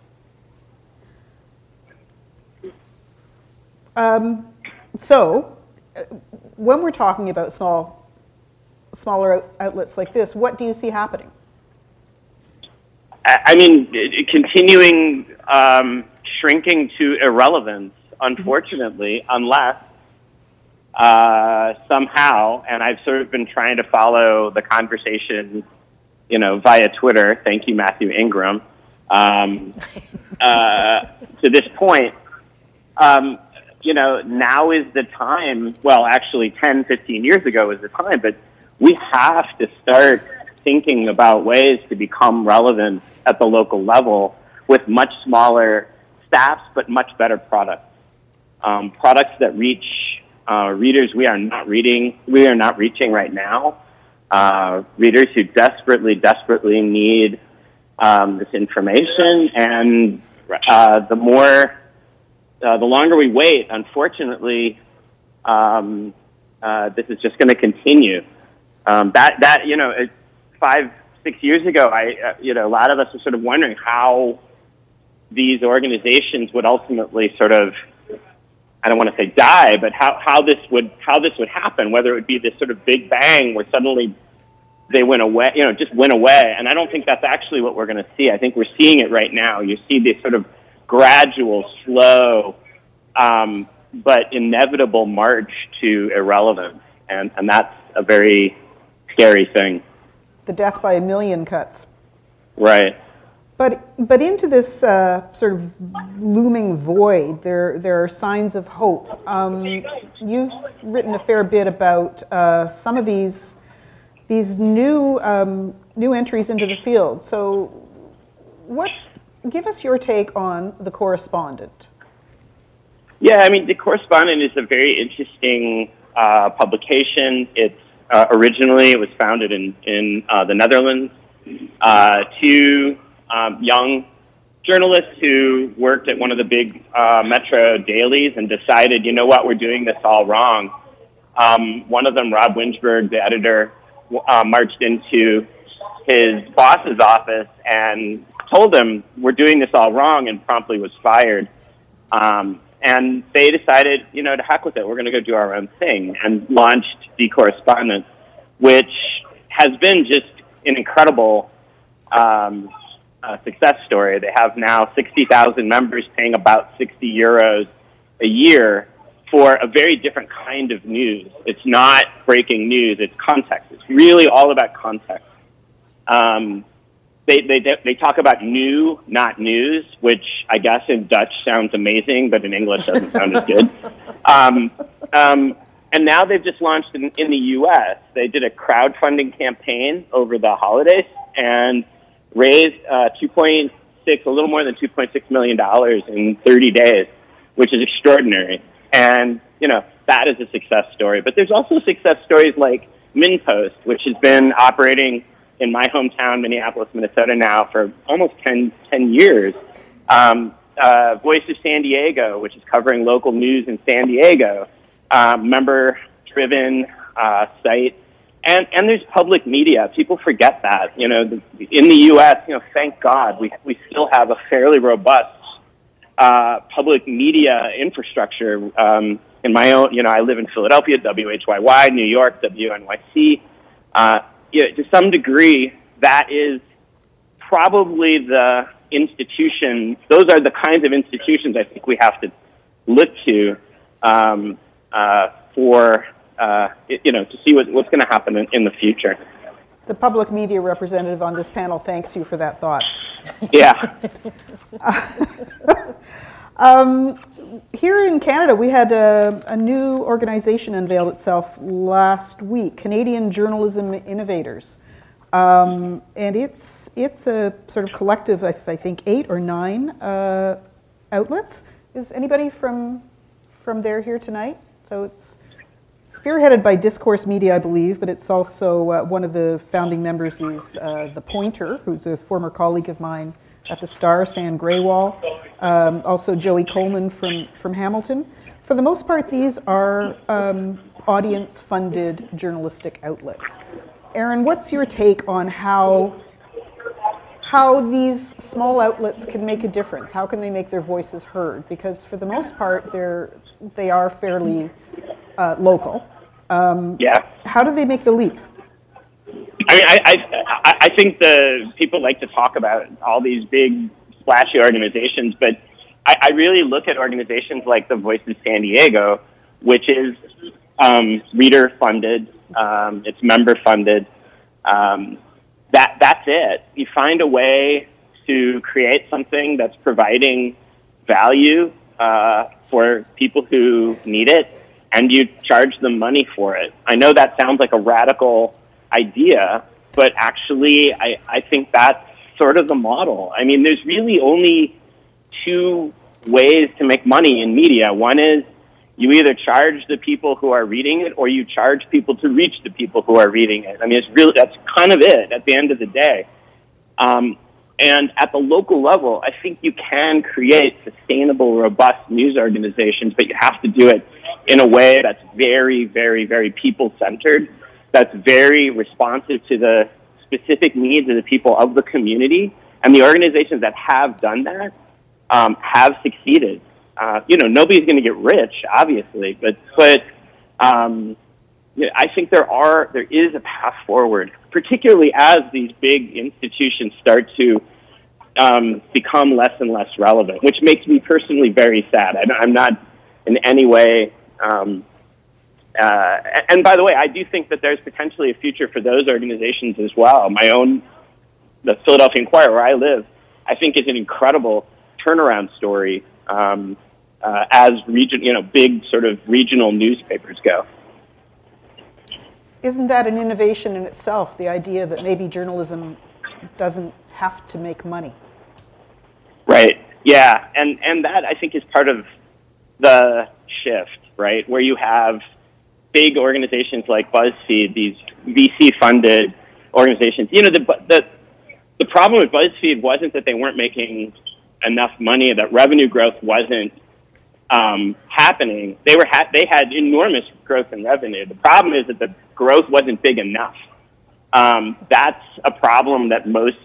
So, when we're talking about smaller outlets like this, what do you see happening? I mean, continuing shrinking to irrelevance, unfortunately, unless somehow, and I've sort of been trying to follow the conversation, via Twitter, thank you, Matthew Ingram, to this point, now is the time. Well, actually 10, 15 years ago was the time, but we have to start thinking about ways to become relevant at the local level with much smaller staffs, but much better products. Products that reach readers we are not reaching right now. Readers who desperately need this information, and the longer we wait, unfortunately, this is just going to continue. 5, 6 years ago, a lot of us were sort of wondering how these organizations would ultimately sort of, I don't want to say die, but how this would happen, whether it would be this sort of big bang where suddenly they went away, just went away. And I don't think that's actually what we're going to see. I think we're seeing it right now. You see this sort of gradual, slow, but inevitable march to irrelevance. And that's a very scary thing. The death by a million cuts. Right. But into this sort of looming void, there are signs of hope. You've written a fair bit about some of these new entries into the field. So, give us your take on The Correspondent. Yeah, The Correspondent is a very interesting publication. It's originally it was founded in the Netherlands. Two young journalists who worked at one of the big metro dailies and decided, we're doing this all wrong. One of them, Rob Winsberg, the editor, marched into his boss's office and told him, we're doing this all wrong, and promptly was fired. And they decided, to heck with it. We're going to go do our own thing, and launched The Correspondent, which has been just an incredible success story. They have now 60,000 members paying about 60 euros a year for a very different kind of news. It's not breaking news, it's context. It's really all about context. They talk about new, not news, which I guess in Dutch sounds amazing, but in English doesn't sound as good. And now they've just launched in the U.S. They did a crowdfunding campaign over the holidays and raised a little more than $2.6 million in 30 days, which is extraordinary. And, that is a success story. But there's also success stories like MinnPost, which has been operating in my hometown, Minneapolis, Minnesota, now for almost 10 years. Voice of San Diego, which is covering local news in San Diego, member-driven site. And there's public media. People forget that. In the U.S., thank God, we still have a fairly robust public media infrastructure. In my own, I live in Philadelphia, WHYY, New York, WNYC. To some degree, that is probably the institution. Those are the kinds of institutions I think we have to look to for to see what's going to happen in the future. The public media representative on this panel thanks you for that thought. Yeah. Here in Canada, we had a new organization unveiled itself last week, Canadian Journalism Innovators. And it's a sort of collective, I think, 8 or 9 outlets. Is anybody from there here tonight? So it's spearheaded by Discourse Media, I believe, but it's also one of the founding members is The Pointer, who's a former colleague of mine at the Star, San Graywall. Also Joey Coleman from Hamilton. For the most part, these are audience-funded journalistic outlets. Aaron, what's your take on how these small outlets can make a difference? How can they make their voices heard? Because for the most part, they are fairly local. Yeah. How do they make the leap? I think the people like to talk about all these big, splashy organizations, but I really look at organizations like the Voice of San Diego, which is reader-funded, it's member-funded. That's it. You find a way to create something that's providing value for people who need it, and you charge them money for it. I know that sounds like a radical idea, but actually I think that's sort of the model. I mean, there's really only two ways to make money in media. One is you either charge the people who are reading it, or you charge people to reach the people who are reading it. I mean, that's kind of it at the end of the day. And at the local level, I think you can create sustainable, robust news organizations, but you have to do it in a way that's very, very, very people-centered, that's very responsive to the specific needs of the people of the community. And the organizations that have done that have succeeded. Nobody's going to get rich, obviously, but I think there is a path forward, particularly as these big institutions start to become less and less relevant, which makes me personally very sad. I'm not in any way. And by the way, I do think that there's potentially a future for those organizations as well. The Philadelphia Inquirer, where I live, I think is an incredible turnaround story as big sort of regional newspapers go. Isn't that an innovation in itself, the idea that maybe journalism doesn't have to make money? Right, yeah, and that I think is part of the shift, right, where you have big organizations like BuzzFeed, these VC-funded organizations. The problem with BuzzFeed wasn't that they weren't making enough money, that revenue growth wasn't happening. They had enormous growth in revenue. The problem is that the growth wasn't big enough. That's a problem that most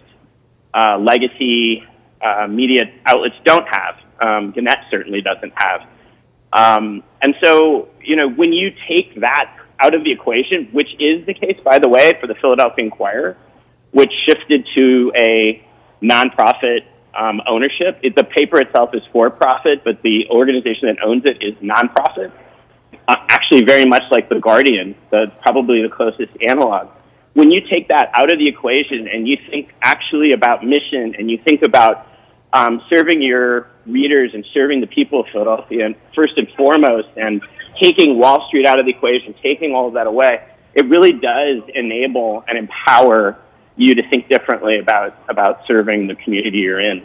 legacy media outlets don't have. Gannett certainly doesn't have. And so, when you take that out of the equation, which is the case, by the way, for the Philadelphia Inquirer, which shifted to a nonprofit ownership. The paper itself is for profit, but the organization that owns it is nonprofit. Actually, very much like The Guardian, probably the closest analog. When you take that out of the equation and you think actually about mission, and you think about serving your readers and serving the people of Philadelphia, and first and foremost, and taking Wall Street out of the equation, taking all of that away, it really does enable and empower you to think differently about serving the community you're in.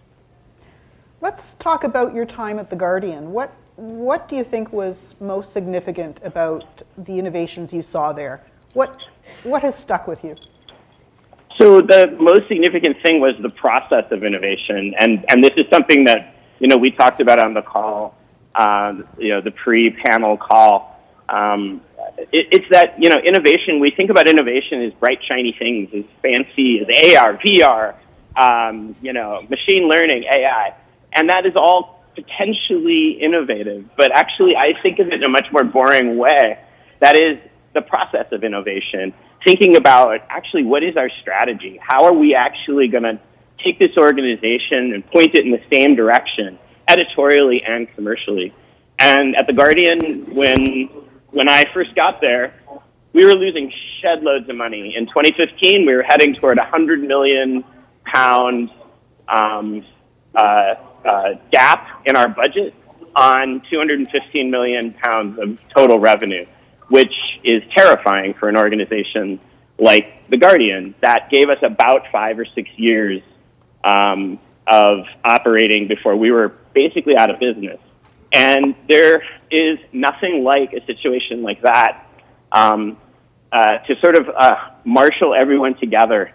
Let's talk about your time at The Guardian. What do you think was most significant about the innovations you saw there? What has stuck with you? So the most significant thing was the process of innovation, and this is something that we talked about on the call, the pre-panel call. It's that innovation. We think about innovation as bright, shiny things, as fancy as AR, VR, machine learning, AI, and that is all potentially innovative. But actually, I think of it in a much more boring way. That is the process of innovation. Thinking about actually what is our strategy? How are we actually going to take this organization and point it in the same direction, editorially and commercially? And at The Guardian, when I first got there, we were losing shed loads of money. In 2015, we were heading toward £100 million gap in our budget on £215 million of total revenue, which is terrifying for an organization like The Guardian. That gave us about 5 or 6 years of operating before we were basically out of business. And there is nothing like a situation like that to sort of marshal everyone together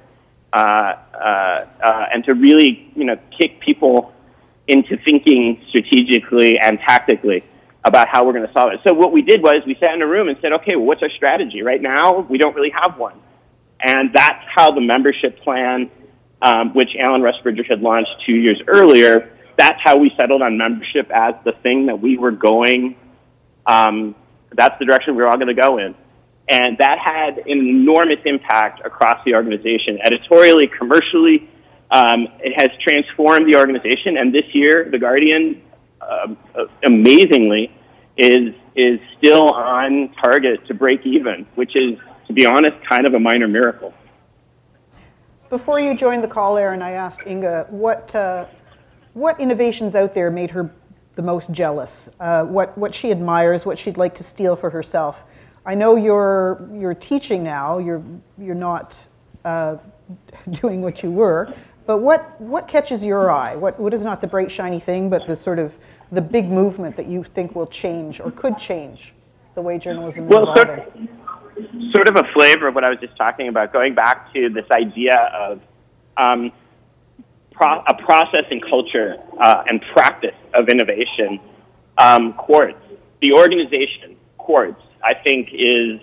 and to really, kick people into thinking strategically and tactically about how we're going to solve it. So what we did was we sat in a room and said, okay, well, what's our strategy? Right now, we don't really have one. And that's how the membership plan, which Alan Rusbridger had launched 2 years earlier, that's how we settled on membership as the thing that we were going, that's the direction we were all going to go in. And that had an enormous impact across the organization, editorially, commercially. It has transformed the organization. And this year, The Guardian, amazingly, is still on target to break even, which is, to be honest, kind of a minor miracle. Before you joined the call, Aaron, I asked Inga what innovations out there made her the most jealous, what she admires, what she'd like to steal for herself. I know you're teaching now. You're not doing what you were, but what catches your eye? What is not the bright shiny thing, but the sort of the big movement that you think will change or could change the way journalism is evolving? Sort of a flavor of what I was just talking about, going back to this idea of a process and culture and practice of innovation. Quartz, the organization Quartz, I think is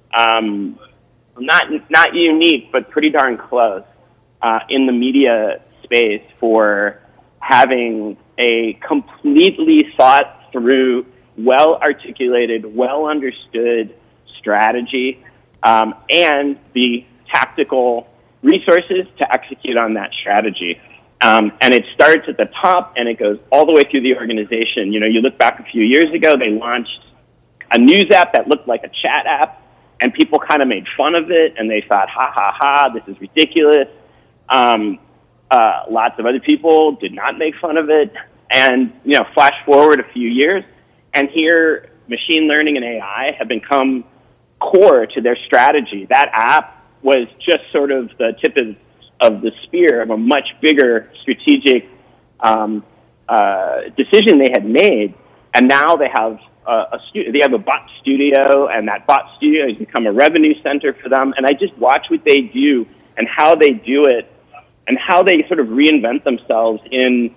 not unique, but pretty darn close in the media space for having a completely thought through, well articulated, well understood strategy and the tactical resources to execute on that strategy. And it starts at the top and it goes all the way through the organization. You know, you look back a few years ago, they launched a news app that looked like a chat app, and people kind of made fun of it, and they thought, ha, ha, ha, this is ridiculous. Lots of other people did not make fun of it. And, you know, flash forward a few years, and here machine learning and AI have become core to their strategy. That app was just sort of the tip of the spear of a much bigger strategic decision they had made, and now they have they have a bot studio, and that bot studio has become a revenue center for them. And I just watch what they do and how they do it, and how they sort of reinvent themselves in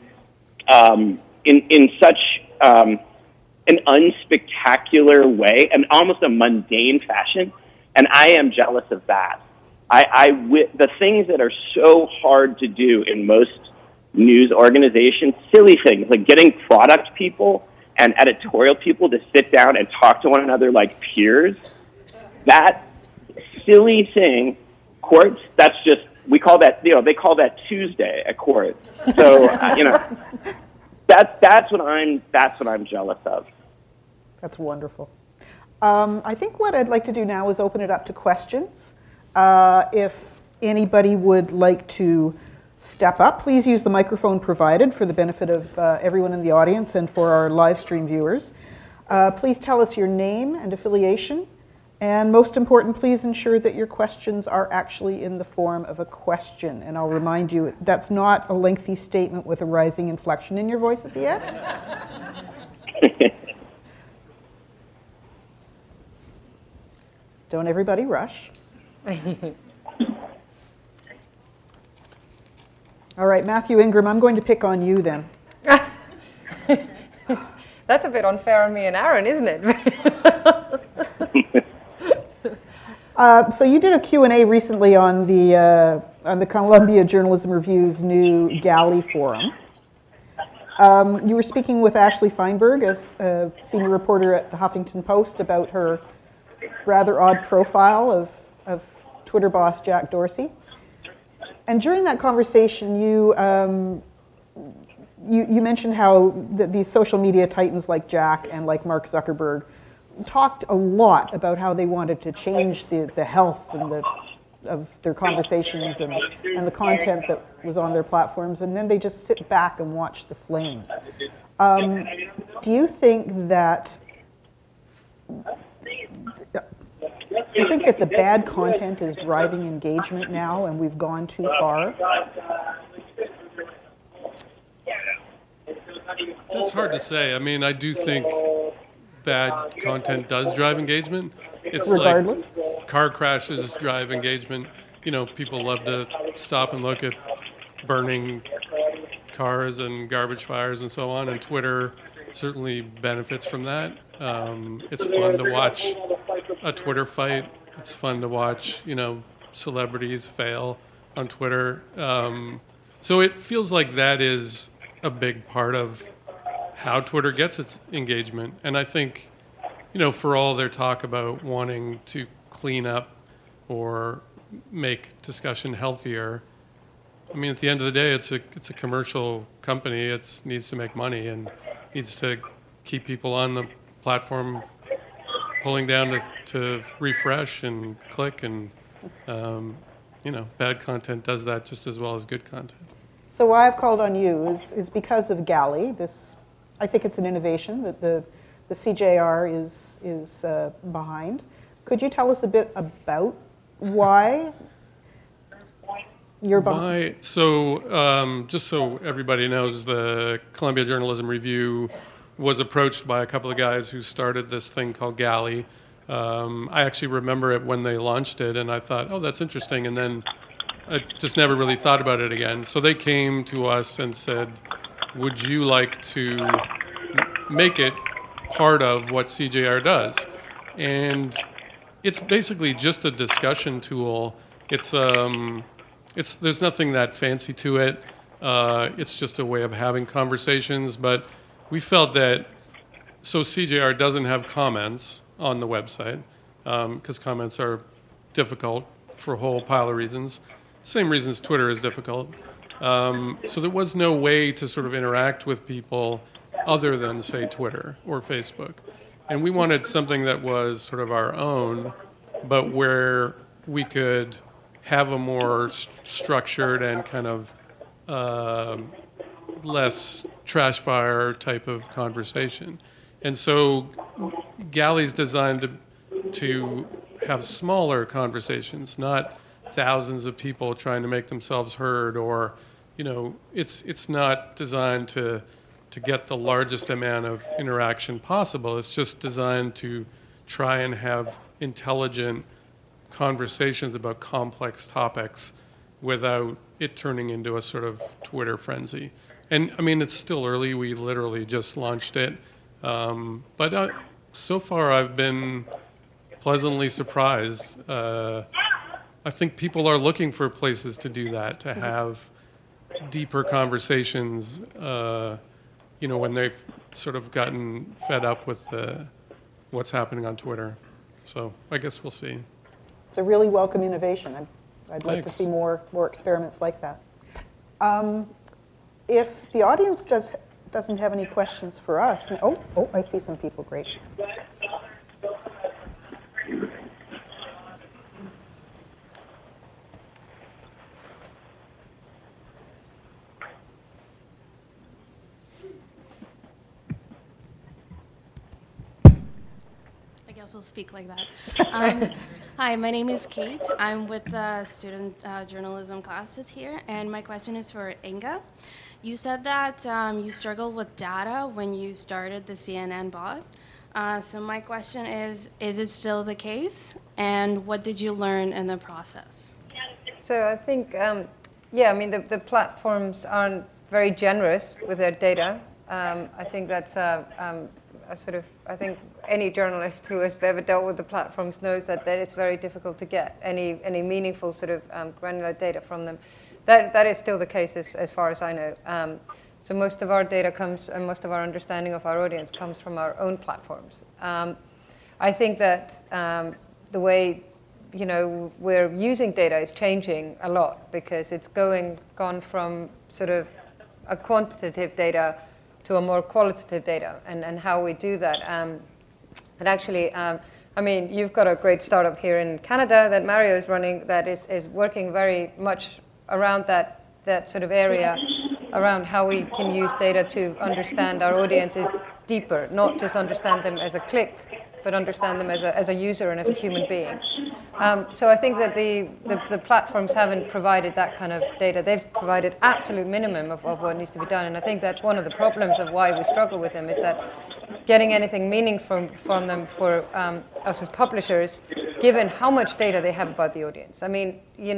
such an unspectacular way and almost a mundane fashion. And I am jealous of that. The things that are so hard to do in most news organizations, silly things like getting product people and editorial people to sit down and talk to one another like peers, that silly thing, Quartz, that's just, we call that, you know, they call that Tuesday at Quartz. So, you know, that's what I'm jealous of. That's wonderful. I think what I'd like to do now is open it up to questions. If anybody would like to step up, please use the microphone provided for the benefit of everyone in the audience and for our live stream viewers. Please tell us your name and affiliation. And most important, please ensure that your questions are actually in the form of a question. And I'll remind you, that's not a lengthy statement with a rising inflection in your voice at the end. Don't everybody rush. All right, Matthew Ingram, I'm going to pick on you then. That's a bit unfair on me and Aaron, isn't it? So you did a Q&A recently on the Columbia Journalism Review's new Galley Forum. You were speaking with Ashley Feinberg, a senior reporter at the Huffington Post, about her rather odd profile of Twitter boss Jack Dorsey. And during that conversation, you mentioned how these social media titans like Jack and like Mark Zuckerberg talked a lot about how they wanted to change the health and of their conversations and the content that was on their platforms, and then they just sit back and watch the flames. Do you think that the bad content is driving engagement now and we've gone too far? That's hard to say. I mean, I do think bad content does drive engagement. It's regardless? Like car crashes drive engagement. You know, people love to stop and look at burning cars and garbage fires and so on, and Twitter certainly benefits from that. It's fun to watch a Twitter fight. It's fun to watch, you know, celebrities fail on Twitter. So it feels like that is a big part of how Twitter gets its engagement. And I think, you know, for all their talk about wanting to clean up or make discussion healthier, I mean, at the end of the day, it's a commercial company. It needs to make money and needs to keep people on the platform pulling down to refresh and click, and you know, bad content does that just as well as good content. So why I've called on you is because of Galley, this I think it's an innovation that the CJR is behind. Could you tell us a bit about why you're behind? So just so everybody knows, the Columbia Journalism Review was approached by a couple of guys who started this thing called Galley. I actually remember it when they launched it, and I thought, oh, that's interesting, and then I just never really thought about it again. So they came to us and said, would you like to make it part of what CJR does? And it's basically just a discussion tool. There's nothing that fancy to it. It's just a way of having conversations. But we felt that, so CJR doesn't have comments on the website, because comments are difficult for a whole pile of reasons. Same reasons Twitter is difficult. So there was no way to sort of interact with people other than, say, Twitter or Facebook. And we wanted something that was sort of our own, but where we could have a more structured and kind of less trash fire type of conversation. And so Galley's designed to have smaller conversations, not thousands of people trying to make themselves heard, or, it's not designed to get the largest amount of interaction possible. It's just designed to try and have intelligent conversations about complex topics without it turning into a sort of Twitter frenzy. And I mean, it's still early. We literally just launched it. But so far I've been pleasantly surprised. I think people are looking for places to do that, to have deeper conversations, when they've sort of gotten fed up with what's happening on Twitter. So I guess we'll see. It's a really welcome innovation. I'd like to Thanks. see more experiments like that. If the audience doesn't have any questions for us, I see some people. Great. I guess I'll speak like that. Hi, my name is Kate. I'm with the student journalism classes here, and my question is for Inga. You said that you struggled with data when you started the CNN bot. So my question is it still the case? And what did you learn in the process? So I think, the platforms aren't very generous with their data. I think that's I think any journalist who has ever dealt with the platforms knows that it's very difficult to get any meaningful sort of granular data from them. That is still the case as far as I know. So most of our data comes, and most of our understanding of our audience comes from our own platforms. I think that the way we're using data is changing a lot, because it's gone from sort of a quantitative data to a more qualitative data, and how we do that. And actually, you've got a great startup here in Canada that Mario is running that is working very much around that sort of area, around how we can use data to understand our audiences deeper, not just understand them as a click, but understand them as a user and as a human being. So I think that the platforms haven't provided that kind of data. They've provided absolute minimum of what needs to be done, and I think that's one of the problems of why we struggle with them, is that getting anything meaningful from them for us as publishers, given how much data they have about the audience. I mean,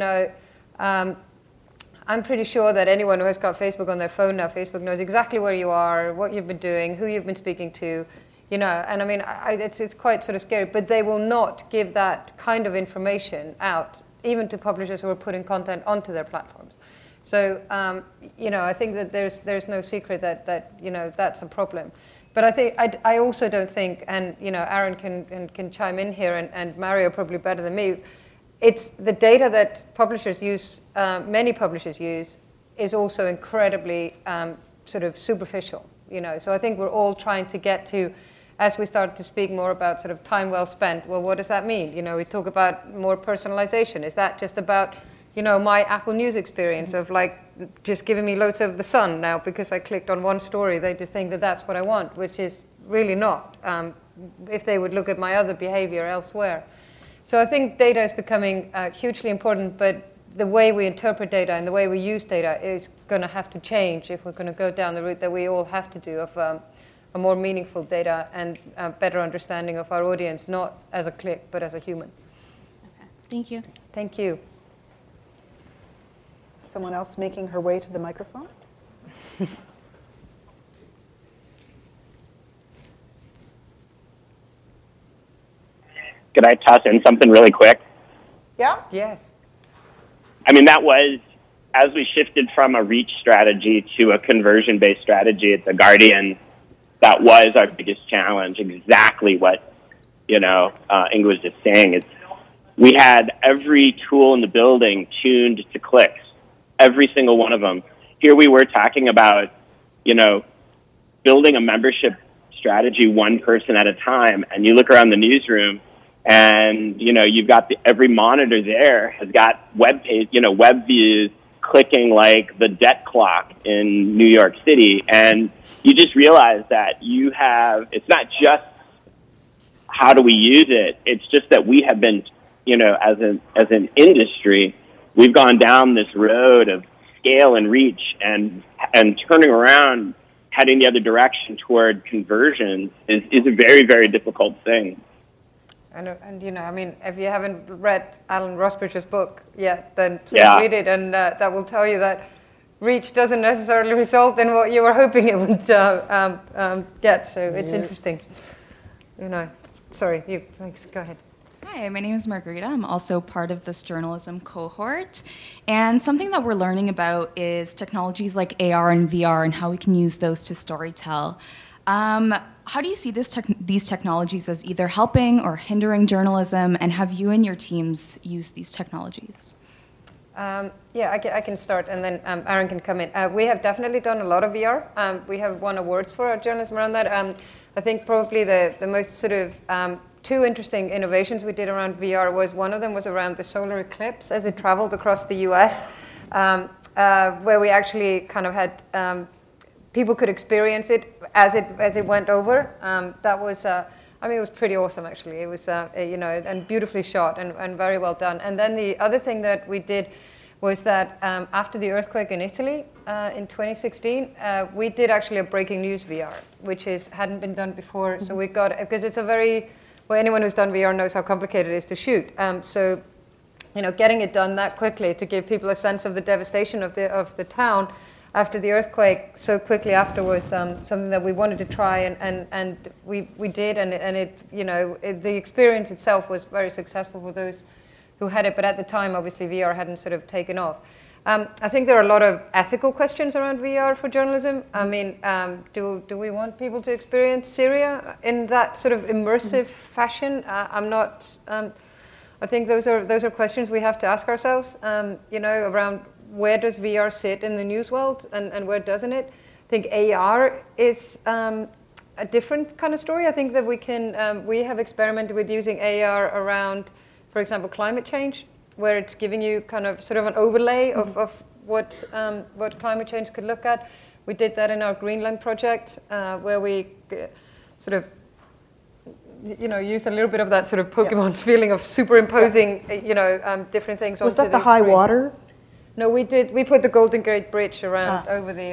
I'm pretty sure that anyone who has got Facebook on their phone now, Facebook knows exactly where you are, what you've been doing, who you've been speaking to, and I mean, it's quite sort of scary, but they will not give that kind of information out, even to publishers who are putting content onto their platforms. So, I think that there's no secret that that's a problem. But I also don't think, and Aaron can chime in here, and Mario probably better than me. It's the data that publishers use, many publishers use, is also incredibly sort of superficial. So I think we're all trying to get to, as we start to speak more about sort of time well spent. Well, what does that mean? We talk about more personalization. Is that just about my Apple News experience of like just giving me loads of the sun now because I clicked on one story. They just think that that's what I want, which is really not. If they would look at my other behavior elsewhere. So I think data is becoming hugely important, but the way we interpret data and the way we use data is going to have to change if we're going to go down the route that we all have to do of a more meaningful data and a better understanding of our audience, not as a click, but as a human. Okay. Thank you. Thank you. Someone else making her way to the microphone? Could I toss in something really quick? Yeah? Yes. I mean, that was, as we shifted from a reach strategy to a conversion-based strategy at The Guardian, that was our biggest challenge, exactly what, Inga was just saying. We had every tool in the building tuned to clicks, every single one of them. Here we were talking about, building a membership strategy one person at a time, and you look around the newsroom, and, you've got every monitor there has got web views clicking like the debt clock in New York City. And you just realize that it's not just how do we use it, it's just that we have been, as an industry, we've gone down this road of scale and reach and turning around, heading the other direction toward conversions is a very, very difficult thing. And if you haven't read Alan Rusbridger's book yet, then please read it, and that will tell you that reach doesn't necessarily result in what you were hoping it would get. So it's interesting. Sorry, thanks. Go ahead. Hi, my name is Margarita. I'm also part of this journalism cohort. And something that we're learning about is technologies like AR and VR and how we can use those to storytell. How do you see these technologies as either helping or hindering journalism, and have you and your teams used these technologies? I can start, and then Aaron can come in. We have definitely done a lot of VR. We have won awards for our journalism around that. I think probably the most sort of two interesting innovations we did around VR one of them was around the solar eclipse as it traveled across the US, where we actually kind of had people could experience it as it went over. That was, it was pretty awesome actually. It was, and beautifully shot and very well done. And then the other thing that we did was that after the earthquake in Italy in 2016, we did actually a breaking news VR, which hadn't been done before. So we got, because it's anyone who's done VR knows how complicated it is to shoot. So, getting it done that quickly to give people a sense of the devastation of the town after the earthquake so quickly after was something that we wanted to try, and we did, and the experience itself was very successful for those who had it, but at the time obviously VR hadn't sort of taken off. I think there are a lot of ethical questions around VR for journalism. I mean, do we want people to experience Syria in that sort of immersive fashion? I'm not. I think those are questions we have to ask ourselves. Around where does VR sit in the news world and where doesn't it? I think AR is a different kind of story. I think that we have experimented with using AR around, for example, climate change, where it's giving you kind of sort of an overlay of what climate change could look at. We did that in our Greenland project, where we sort of used a little bit of that sort of Pokemon feeling of superimposing, different things onto the screen. Was that the high water? No, we did. We put the Golden Gate Bridge around over the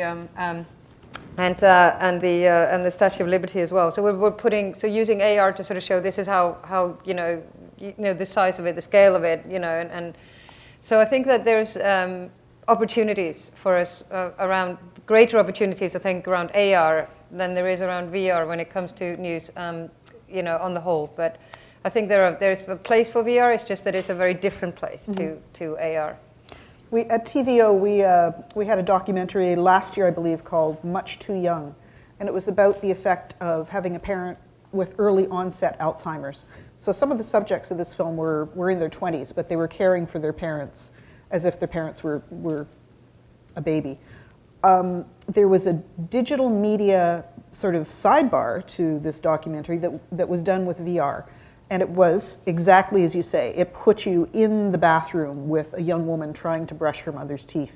and the Statue of Liberty as well. So we're using AR to sort of show this is how the size of it, the scale of it, and so I think that there's opportunities for us around greater opportunities. I think around AR than there is around VR when it comes to news, on the whole. But I think there's a place for VR. It's just that it's a very different place to AR. At TVO, we had a documentary last year, I believe, called Much Too Young. And it was about the effect of having a parent with early onset Alzheimer's. So some of the subjects of this film were in their 20s, but they were caring for their parents as if their parents were a baby. There was a digital media sort of sidebar to this documentary that was done with VR. And it was exactly as you say. It put you in the bathroom with a young woman trying to brush her mother's teeth.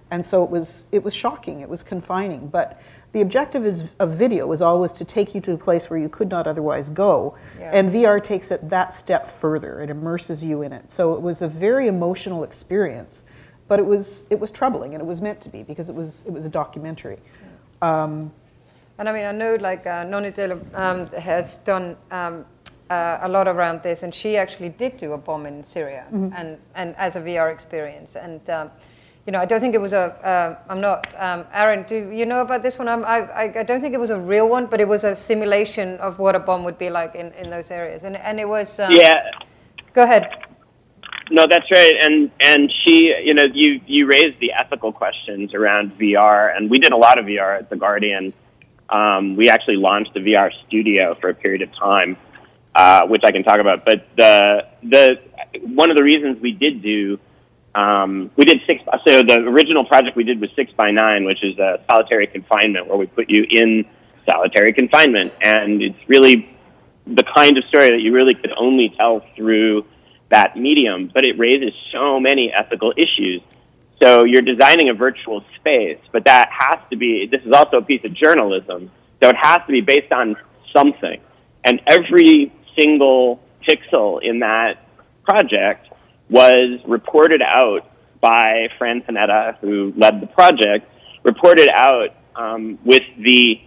And so it was shocking, it was confining. But the objective of video was always to take you to a place where you could not otherwise go. Yeah. And VR takes it that step further. It immerses you in it. So it was a very emotional experience. But it was troubling, and it was meant to be, because it was a documentary. And I mean, I know like Noni Taylor has done a lot around this, and she actually did do a bomb in Syria, and as a VR experience. And you know, I don't think it was I'm not. Aaron, do you know about this one? I don't think it was a real one, but it was a simulation of what a bomb would be like in those areas, and it was. Yeah. Go ahead. No, that's right. And she, you know, you raised the ethical questions around VR, and we did a lot of VR at The Guardian. We actually launched a VR studio for a period of time, which I can talk about. But the one of the reasons we did do, we did so the original project we did was 6x9, which is a solitary confinement, where we put you in solitary confinement. And it's really the kind of story that you really could only tell through that medium, but it raises so many ethical issues. So you're designing a virtual space, but that has to be, this is also a piece of journalism, so it has to be based on something. And every single pixel in that project was reported out by Fran Panetta, who led the project, reported out with the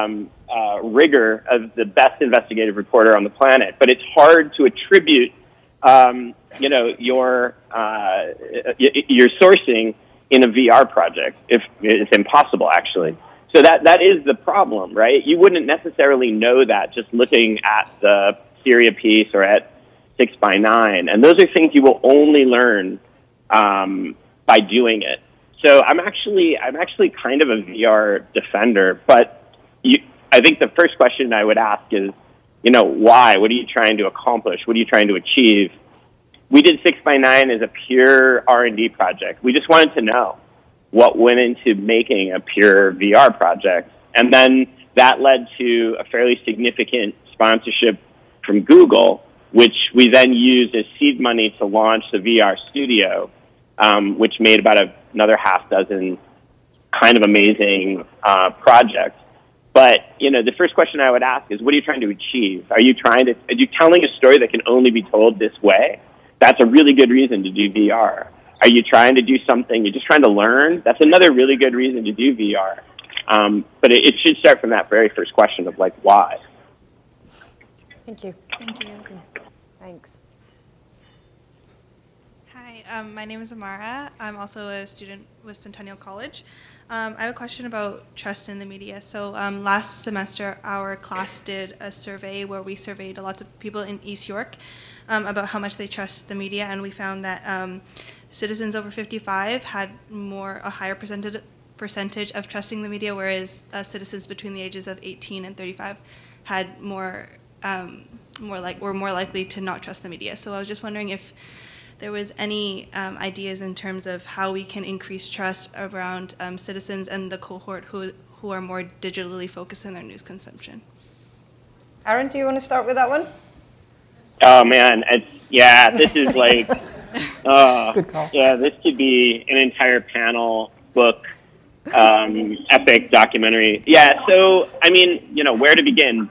rigor of the best investigative reporter on the planet. But it's hard to attribute you know, your sourcing in a VR project. If it's impossible, actually. So that is the problem, right? You wouldn't necessarily know that just looking at the Syria piece or at 6x9, and those are things you will only learn by doing it. So I'm actually kind of a VR defender, but I think the first question I would ask is, you know, why? What are you trying to accomplish? What are you trying to achieve? We did 6x9 as a pure R&D project. We just wanted to know what went into making a pure VR project. And then that led to a fairly significant sponsorship from Google, which we then used as seed money to launch the VR studio, which made about another half dozen kind of amazing projects. But, you know, the first question I would ask is, what are you trying to achieve? Are you telling a story that can only be told this way? That's a really good reason to do VR. Are you trying to do something, you're just trying to learn? That's another really good reason to do VR. But it should start from that very first question of, like, why? Thank you. Thank you. Thanks. Hi, my name is Amara. I'm also a student with Centennial College. I have a question about trust in the media. So last semester, our class did a survey where we surveyed lots of people in East York about how much they trust the media, and we found that citizens over 55 had a higher percentage of trusting the media, whereas citizens between the ages of 18 and 35 had were more likely to not trust the media. So I was just wondering if there was any ideas in terms of how we can increase trust around citizens and the cohort who are more digitally focused in their news consumption. Aaron, do you want to start with that one? Oh man, this is like, Good call. Yeah, this could be an entire panel, book, epic documentary. Yeah, so I mean, you know, where to begin?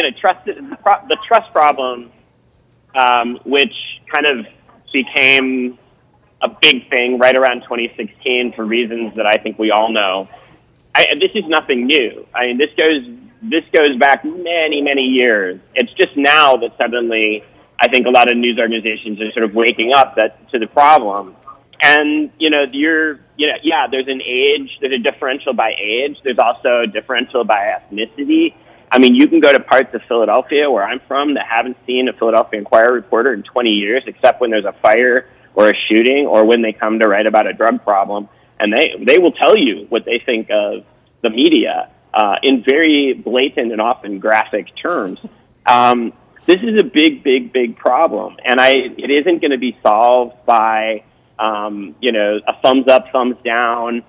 The trust problem, which kind of became a big thing right around 2016 for reasons that I think we all know. This is nothing new. I mean, this goes back many, many years. It's just now that suddenly I think a lot of news organizations are sort of waking up to the problem. And, you know, there's an age, there's a differential by age. There's also a differential by ethnicity. I mean, you can go to parts of Philadelphia, where I'm from, that haven't seen a Philadelphia Inquirer reporter in 20 years, except when there's a fire or a shooting or when they come to write about a drug problem. And they will tell you what they think of the media in very blatant and often graphic terms. This is a big, big, big problem. And it isn't going to be solved by, a thumbs up, thumbs down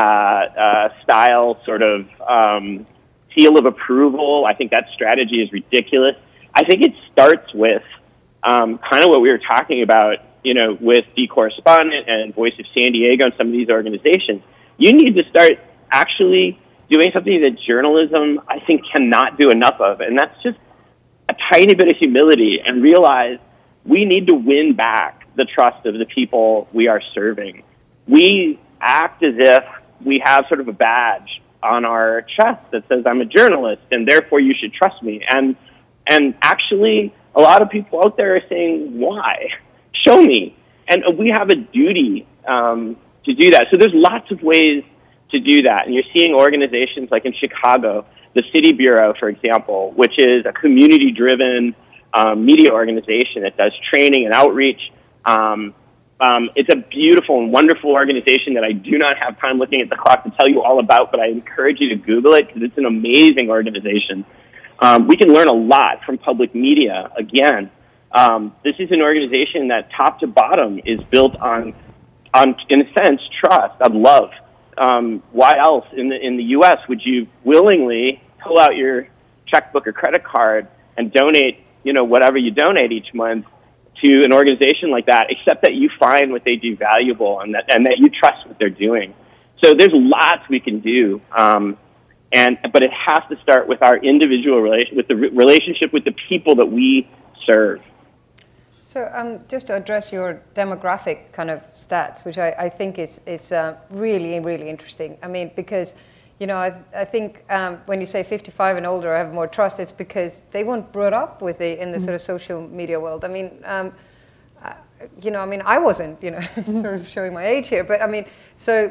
style sort of seal of approval. I think that strategy is ridiculous. I think it starts with kind of what we were talking about, you know, with The Correspondent and Voice of San Diego and some of these organizations. You need to start actually doing something that journalism, I think, cannot do enough of, and that's just a tiny bit of humility and realize we need to win back the trust of the people we are serving. We act as if we have sort of a badge on our chest that says, I'm a journalist, and therefore you should trust me. And actually, a lot of people out there are saying, why? Show me. And we have a duty to do that. So there's lots of ways to do that. And you're seeing organizations like in Chicago, the City Bureau, for example, which is a community-driven media organization that does training and outreach. It's a beautiful and wonderful organization that I do not have time looking at the clock to tell you all about, but I encourage you to Google it because it's an amazing organization. We can learn a lot from public media. Again, this is an organization that top to bottom is built on in a sense, trust, on love. Why else in the U.S. would you willingly pull out your checkbook or credit card and donate, whatever you donate each month to an organization like that, except that you find what they do valuable and that you trust what they're doing. So there's lots we can do, but it has to start with our individual relationship with the people that we serve. So just to address your demographic kind of stats, which I think is really, really interesting. I mean, because, I think when you say 55 and older have more trust, it's because they weren't brought up with in the sort of social media world. I mean, I wasn't, sort of showing my age here, but I mean, so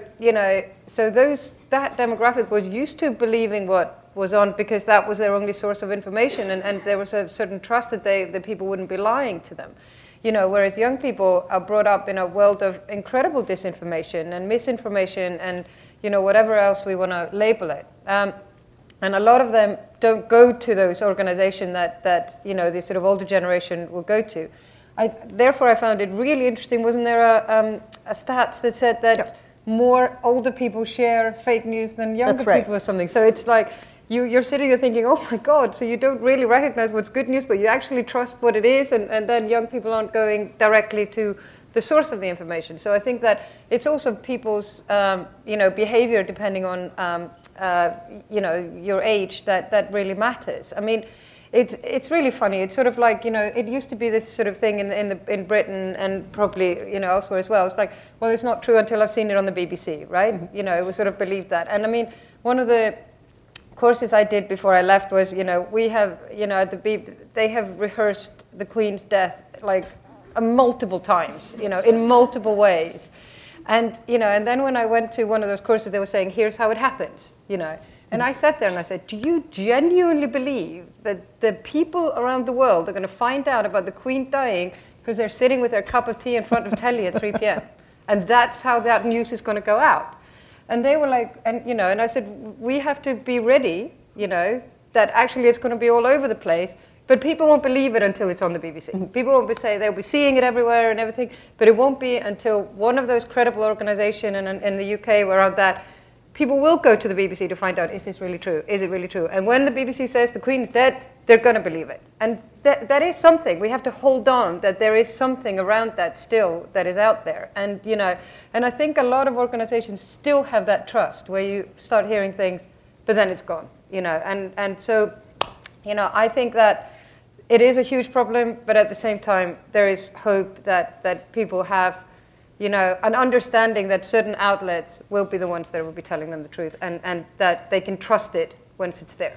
that demographic was used to believing what was on because that was their only source of information, and there was a certain trust that people wouldn't be lying to them. Whereas young people are brought up in a world of incredible disinformation and misinformation and, whatever else we want to label it. And a lot of them don't go to those organizations that the sort of older generation will go to. Therefore, I found it really interesting. Wasn't there a stats that said that more older people share fake news than younger people or something? So it's like you're sitting there thinking, oh my God, so you don't really recognize what's good news, but you actually trust what it is, and then young people aren't going directly to the source of the information. So I think that it's also people's behavior depending on your age that really matters. I mean, it's really funny. It's sort of like, it used to be this sort of thing in Britain and probably, elsewhere as well. It's like, well, it's not true until I've seen it on the BBC, right? It was sort of believed that. And I mean, one of the courses I did before I left was, we have, at the they have rehearsed the Queen's death like multiple times, in multiple ways. And, and then when I went to one of those courses, they were saying, here's how it happens, And I sat there and I said, do you genuinely believe that the people around the world are going to find out about the Queen dying because they're sitting with their cup of tea in front of telly at 3 p.m.? And that's how that news is going to go out. And they were like, and I said, we have to be ready, that actually it's going to be all over the place, but people won't believe it until it's on the BBC. People won't they'll be seeing it everywhere and everything, but it won't be until one of those credible organizations in the UK around that, people will go to the BBC to find out, is this really true? Is it really true? And when the BBC says the Queen's dead, they're going to believe it. And that is something. We have to hold on that there is something around that still that is out there. And, and I think a lot of organizations still have that trust where you start hearing things, but then it's gone, And so, I think that it is a huge problem, but at the same time, there is hope that people have an understanding that certain outlets will be the ones that will be telling them the truth, and that they can trust it once it's there,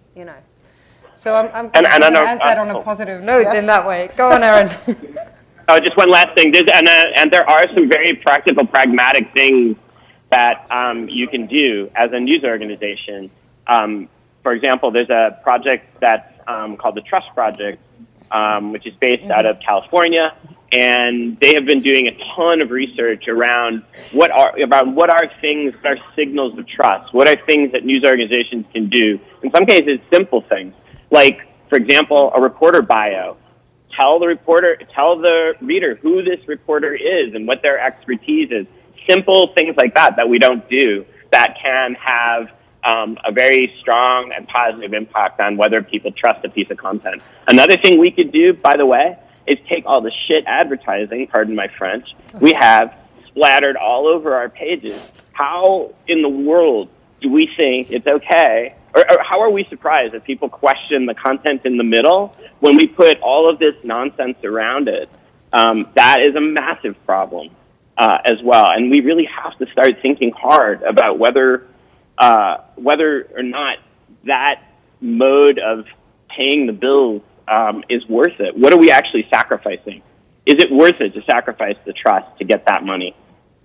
So I'm going to add that on a positive note in that way. Go on, Aaron. Oh, just one last thing. And there are some very practical, pragmatic things that you can do as a news organization. For example, there's a project that's called the Trust Project, which is based out of California. And they have been doing a ton of research around what are things that are signals of trust. What are things that news organizations can do? In some cases, simple things like, for example, a reporter bio. Tell the reader who this reporter is and what their expertise is. Simple things like that we don't do that can have a very strong and positive impact on whether people trust a piece of content. Another thing we could do, by the way, is take all the shit advertising, pardon my French, we have splattered all over our pages. how in the world do we think it's okay, or how are we surprised that people question the content in the middle when we put all of this nonsense around it? That is a massive problem as well, and we really have to start thinking hard about whether or not that mode of paying the bills is worth it. What are we actually sacrificing? Is it worth it to sacrifice the trust to get that money?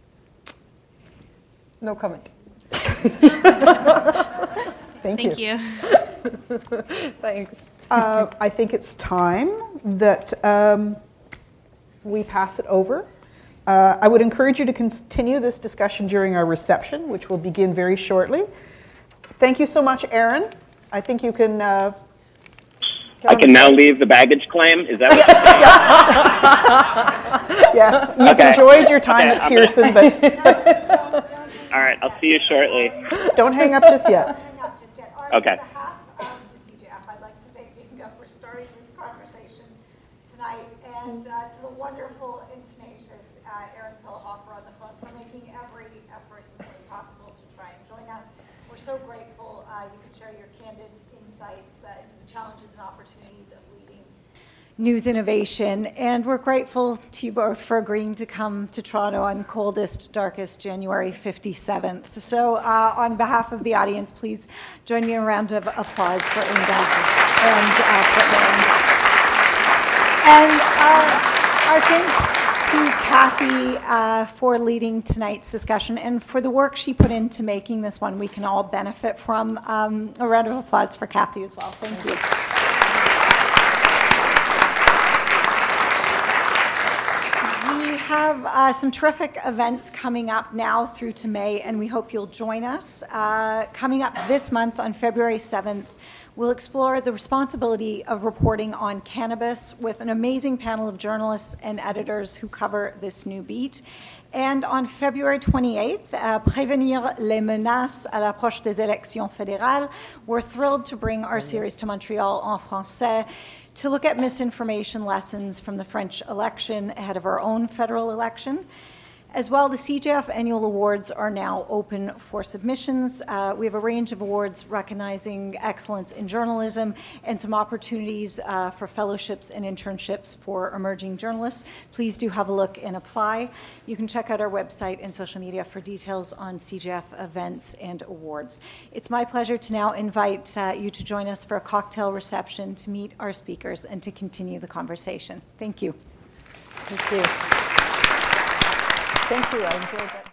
No comment. Thank you. Thanks. I think it's time that we pass it over. I would encourage you to continue this discussion during our reception, which will begin very shortly. Thank you so much, Aaron. I think you can... I can now leave the baggage claim? Is that what Yes, you've enjoyed your time at Pearson, but... All right, I'll see you shortly. Don't hang up just yet. Okay. On behalf of the CJF, I'd like to thank Inga for starting this conversation tonight, and to the wonderful and tenacious Aaron Pillhofer on the phone for making every effort possible to try and join us. We're so grateful you could share your candid insights into the challenges and opportunities of leading news innovation, and we're grateful to you both for agreeing to come to Toronto on coldest, darkest January 57th. So on behalf of the audience, please join me in a round of applause for Inga and for Aaron. And our thanks to Kathy for leading tonight's discussion and for the work she put into making this one we can all benefit from. A round of applause for Kathy as well. Thank you. We have some terrific events coming up now through to May, and we hope you'll join us. Coming up this month on February 7th, we'll explore the responsibility of reporting on cannabis with an amazing panel of journalists and editors who cover this new beat. And on February 28th, Prévenir les menaces à l'approche des élections fédérales, we're thrilled to bring our series to Montreal en français to look at misinformation lessons from the French election ahead of our own federal election. As well, the CJF annual awards are now open for submissions. We have a range of awards recognizing excellence in journalism and some opportunities for fellowships and internships for emerging journalists. Please do have a look and apply. You can check out our website and social media for details on CJF events and awards. It's my pleasure to now invite you to join us for a cocktail reception to meet our speakers and to continue the conversation. Thank you. Thank you. Thank you. I enjoyed that.